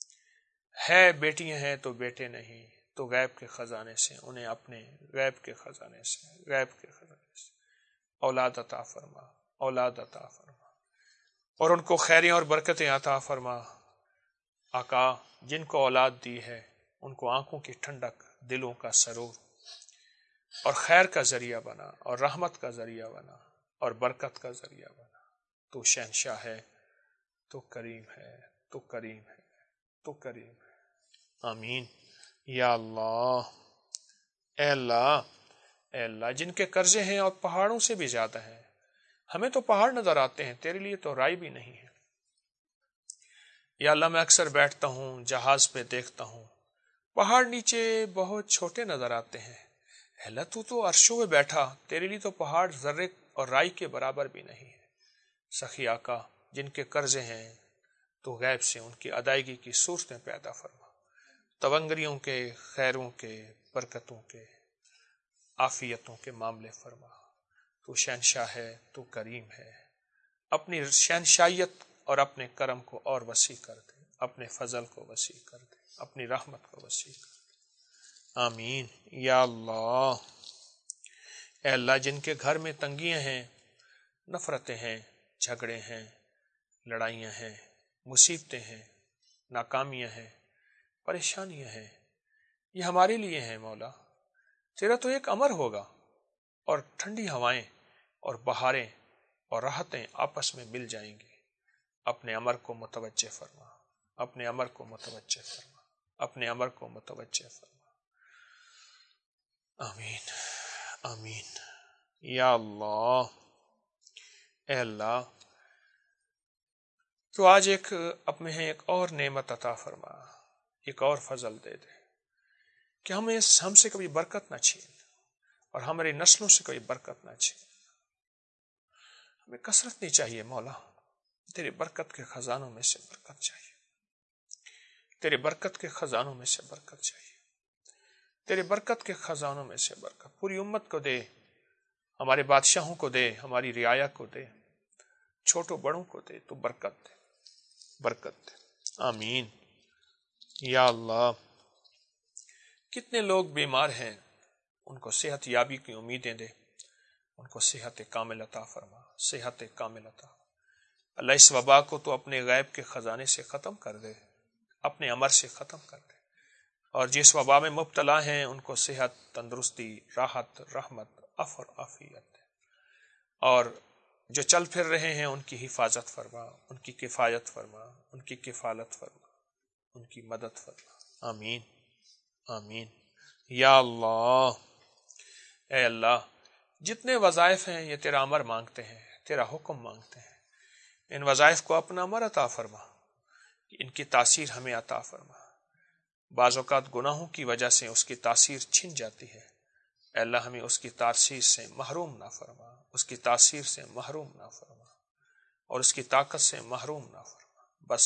ہے، بیٹیاں ہیں تو بیٹے نہیں، تو غیب کے خزانے سے انہیں اپنے غیب کے خزانے سے اولاد عطا فرما، اولاد عطا فرما، اور ان کو خیریں اور برکتیں عطا فرما۔ آقا جن کو اولاد دی ہے ان کو آنکھوں کی ٹھنڈک، دلوں کا سرور اور خیر کا ذریعہ بنا، اور رحمت کا ذریعہ بنا، اور برکت کا ذریعہ بنا۔ تو شہنشاہ ہے، تو کریم ہے، تو کریم ہے، تو کریم ہے، آمین۔ یا اللہ، اے اللہ، اے اللہ جن کے قرضے ہیں اور پہاڑوں سے بھی زیادہ ہیں، ہمیں تو پہاڑ نظر آتے ہیں، تیرے لیے تو رائی بھی نہیں ہے۔ یا اللہ میں اکثر بیٹھتا ہوں، جہاز پہ دیکھتا ہوں، پہاڑ نیچے بہت چھوٹے نظر آتے ہیں۔ اے اللہ تو عرشوں میں بیٹھا، تیرے لیے تو پہاڑ ذرے اور رائی کے برابر بھی نہیں ہے۔ سخی آقا جن کے قرضے ہیں تو غیب سے ان کی ادائیگی کی صورتیں پیدا فرما، تونگریوں کے، خیروں کے، برکتوں کے، عافیتوں کے معاملے فرما۔ تو شہنشاہ ہے، تو کریم ہے، اپنی شہنشاہیت اور اپنے کرم کو اور وسیع کر دے، اپنے فضل کو وسیع کر دے، اپنی رحمت کو وسیع کر دے، آمین۔ یا اللہ، اے اللہ جن کے گھر میں تنگیاں ہیں، نفرتیں ہیں، جھگڑے ہیں، لڑائیاں ہیں، مصیبتیں ہیں، ناکامیاں ہیں، پریشانیاں ہیں، یہ ہمارے لیے ہیں مولا۔ تیرا تو ایک امر ہوگا اور ٹھنڈی ہوائیں اور بہاریں اور راحتیں آپس میں مل جائیں گی۔ اپنے امر کو متوجہ فرما، اپنے امر کو متوجہ فرما، اپنے امر کو متوجہ فرما۔ آمین آمین یا اللہ۔ اے اللہ تو آج اپنے ہیں ایک اور نعمت عطا فرما، ایک اور فضل دے دے کہ ہم سے کبھی برکت نہ چھین اور ہماری نسلوں سے کوئی برکت نہ چھین۔ ہمیں کثرت نہیں چاہیے مولا، تیری برکت کے خزانوں میں سے برکت چاہیے، تیری برکت کے خزانوں میں سے برکت چاہیے، تیری برکت کے خزانوں میں سے برکت پوری امت کو دے، ہمارے بادشاہوں کو دے، ہماری رعایا کو دے، چھوٹوں بڑوں کو دے، تو برکت دے، برکت دے۔ آمین یا اللہ۔ کتنے لوگ بیمار ہیں، ان کو صحت یابی کی امیدیں دے، ان کو صحت کامل عطا فرما، صحت کامل عطا۔ اللہ اس وبا کو تو اپنے غیب کے خزانے سے ختم کر دے، اپنے امر سے ختم کر دے، اور جس وبا میں مبتلا ہیں ان کو صحت، تندرستی، راحت، رحمت، عفو اور عافیت دے، اور جو چل پھر رہے ہیں ان کی حفاظت فرما، ان کی کفایت فرما، ان کی کفالت فرما، ان کی مدد فرما۔ آمین آمین یا اللہ۔ اے اللہ جتنے وظائف ہیں یہ تیرا امر مانگتے ہیں، تیرا حکم مانگتے ہیں، ان وظائف کو اپنا امر عطا فرما، ان کی تاثیر ہمیں عطا فرما۔ بعض اوقات گناہوں کی وجہ سے اس کی تاثیر چھن جاتی ہے، اے اللہ ہمیں اس کی تاثیر سے محروم نہ فرما، اس کی تاثیر سے محروم نہ فرما، اور اس کی طاقت سے محروم نہ فرما۔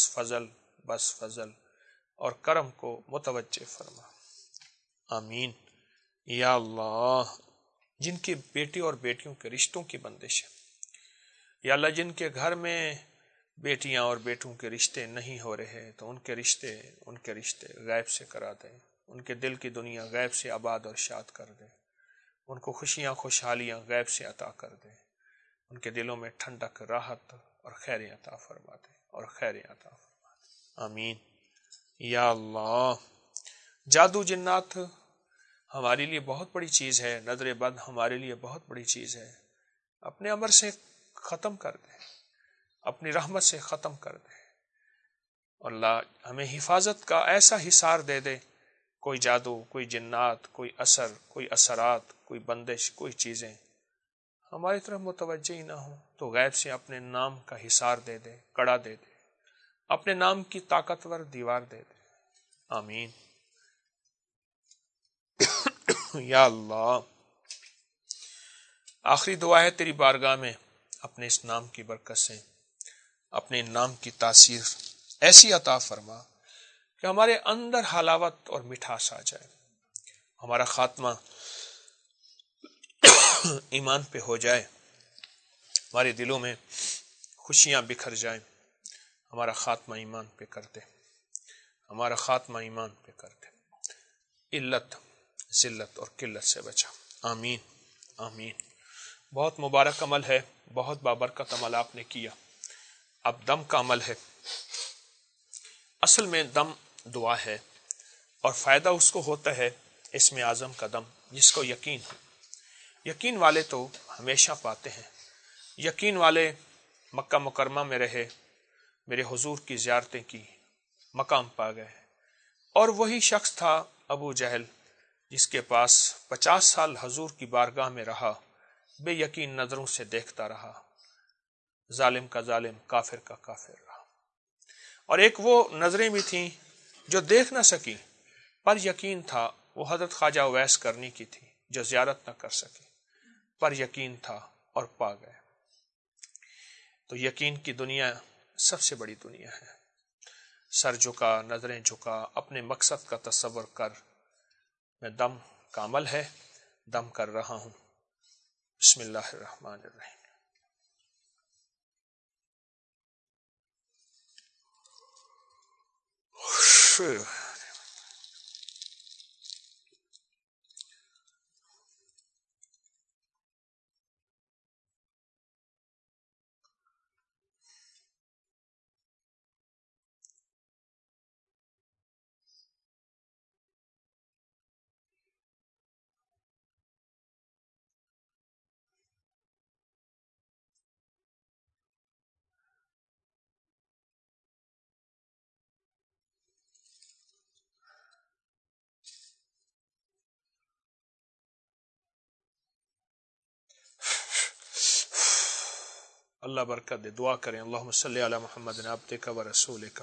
بس فضل اور کرم کو متوجہ فرما۔ آمین یا اللہ۔ جن کی بیٹی اور بیٹیوں کے رشتوں کی بندش ہے، یا اللہ جن کے گھر میں بیٹیاں اور بیٹوں کے رشتے نہیں ہو رہے تو ان کے رشتے غیب سے کرا دے، ان کے دل کی دنیا غیب سے آباد اور شاد کر دے، ان کو خوشیاں خوشحالیاں غیب سے عطا کر دے، ان کے دلوں میں ٹھنڈک، راحت اور خیر عطا فرما دے، اور خیر عطا فرما دے۔ آمین یا اللہ۔ جادو جنات ہمارے لیے بہت بڑی چیز ہے، نظر بد ہمارے لیے بہت بڑی چیز ہے، اپنے امر سے ختم کر دے، اپنی رحمت سے ختم کر دے، اور اللہ ہمیں حفاظت کا ایسا حصار دے دے، کوئی جادو، کوئی جنات، کوئی اثر، کوئی اثرات، کوئی بندش، کوئی چیزیں ہماری طرف متوجہ ہی نہ ہوں تو غیب سے اپنے نام کا حصار دے دے، کڑا دے دے، اپنے نام کی طاقتور دیوار دے دے۔ آمین یا اللہ۔ آخری دعا ہے تیری بارگاہ میں، اپنے اس نام کی برکت سے اپنے نام کی تاثیر ایسی عطا فرما کہ ہمارے اندر حلاوت اور مٹھاس آ جائے، ہمارا خاتمہ ایمان پہ ہو جائے، ہمارے دلوں میں خوشیاں بکھر جائیں، ہمارا خاتمہ ایمان پہ کر دے، ہمارا خاتمہ ایمان پہ کر دے، علت، ذلت اور قلت سے بچا۔ آمین آمین۔ بہت مبارک عمل ہے، بہت بابرکت عمل آپ نے کیا۔ اب دم کا عمل ہے۔ اصل میں دم دعا ہے، اور فائدہ اس کو ہوتا ہے اسم اعظم کا دم، جس کو یقین ہے۔ یقین والے تو ہمیشہ پاتے ہیں، یقین والے مکہ مکرمہ میں رہے، میرے حضور کی زیارتیں کی، مقام پا گئے، اور وہی شخص تھا ابو جہل جس کے پاس 50 سال حضور کی بارگاہ میں رہا، بے یقین نظروں سے دیکھتا رہا، ظالم کا ظالم، کافر کا کافر رہا۔ اور ایک وہ نظریں بھی تھیں جو دیکھ نہ سکی پر یقین تھا، وہ حضرت خواجہ اویس کرنی کی تھی جو زیارت نہ کر سکی پر یقین تھا اور پا گئے۔ تو یقین کی دنیا سب سے بڑی دنیا ہے۔ سر جھکا، نظریں جھکا، اپنے مقصد کا تصور کر، میں دم کا عمل ہے، دم کر رہا ہوں۔ بسم اللہ الرحمن الرحیم۔ اللہ برکت دے. دعا کریں اللہم صلی علی محمد عبدک و رسولک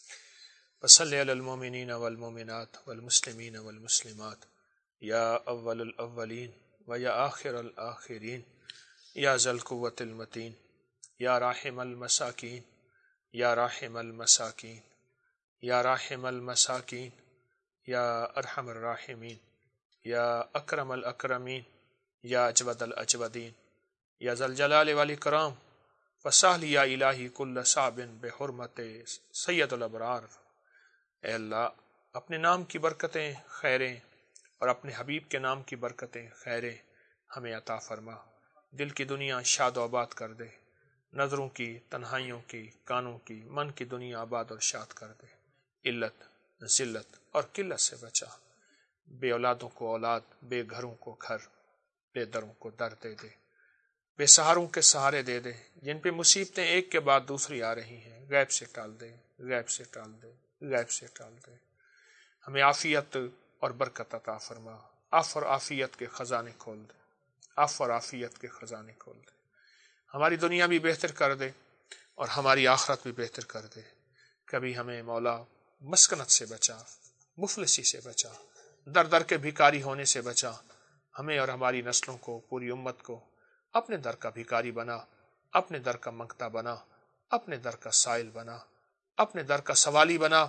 وصلی علی المؤمنین والمؤمنات والمسلمین والمسلمات یا اول الاولین و یا آخر الآخرین یا ذی القوة المتین یا راحم المساکین یا راحم المساکین یا راحم المساکین یا ارحم الراحمین یا اکرم الاکرمین یا اجود الاجودین یا ذی الجلال والاکرام وسہل یا الہی کل صعب بحرمت سید الابرار. اے اللہ اپنے نام کی برکتیں خیریں اور اپنے حبیب کے نام کی برکتیں خیریں ہمیں عطا فرما. دل کی دنیا شاد و آباد کر دے، نظروں کی، تنہائیوں کی، کانوں کی، من کی دنیا آباد اور شاد کر دے. علت، ذلت اور قلت سے بچا. بے اولادوں کو اولاد، بے گھروں کو گھر، بے دروں کو در دے دے. بے سہاروں کے سہارے دے دے. جن پہ مصیبتیں ایک کے بعد دوسری آ رہی ہیں غیب سے ٹال دے، غیب سے ٹال دے، غیب سے ٹال دے. ہمیں عافیت اور برکت عطا فرما. عفو اور عافیت کے خزانے کھول دے، عفو اور عافیت کے خزانے کھول دے. ہماری دنیا بھی بہتر کر دے اور ہماری آخرت بھی بہتر کر دے. کبھی ہمیں مولا مسکنت سے بچا، مفلسی سے بچا، در در کے بھکاری ہونے سے بچا. ہمیں اور ہماری نسلوں کو، پوری امت کو اپنے در کا بھکاری بنا، اپنے در کا منگتا بنا، اپنے در کا سائل بنا، اپنے در کا سوالی بنا.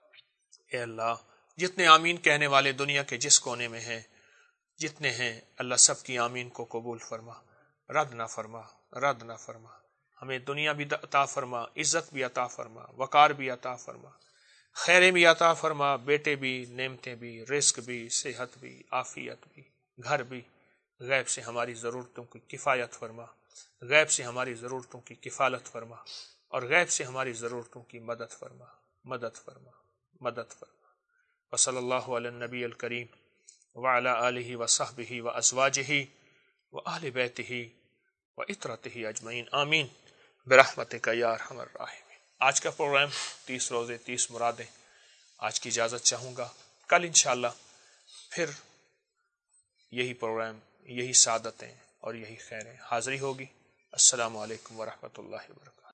اے اللہ جتنے آمین کہنے والے دنیا کے جس کونے میں ہیں، جتنے ہیں اللہ سب کی آمین کو قبول فرما، رد نہ فرما، رد نہ فرما. ہمیں دنیا بھی عطا فرما، عزت بھی عطا فرما، وقار بھی عطا فرما، خیریں بھی عطا فرما، بیٹے بھی، نعمتیں بھی، رزق بھی، صحت بھی، عافیت بھی، گھر بھی. غیب سے ہماری ضرورتوں کی کفایت فرما، غیب سے ہماری ضرورتوں کی کفالت فرما، اور غیب سے ہماری ضرورتوں کی مدد فرما، مدد فرما، مدد فرما. وصلی اللہ علی النبی الکریم وعلی آلہ وصحبہ وازواجہ وآل بیتہ وعطرتہ اجمعین آمین برحمتک یا ارحم الراحمین. آج کا پروگرام 30 روزے 30 مرادیں. آج کی اجازت چاہوں گا. کل انشاءاللہ پھر یہی پروگرام، یہی سعادتیں اور یہی خیریں حاضری ہوگی. السلام علیکم ورحمۃ اللہ وبرکاتہ.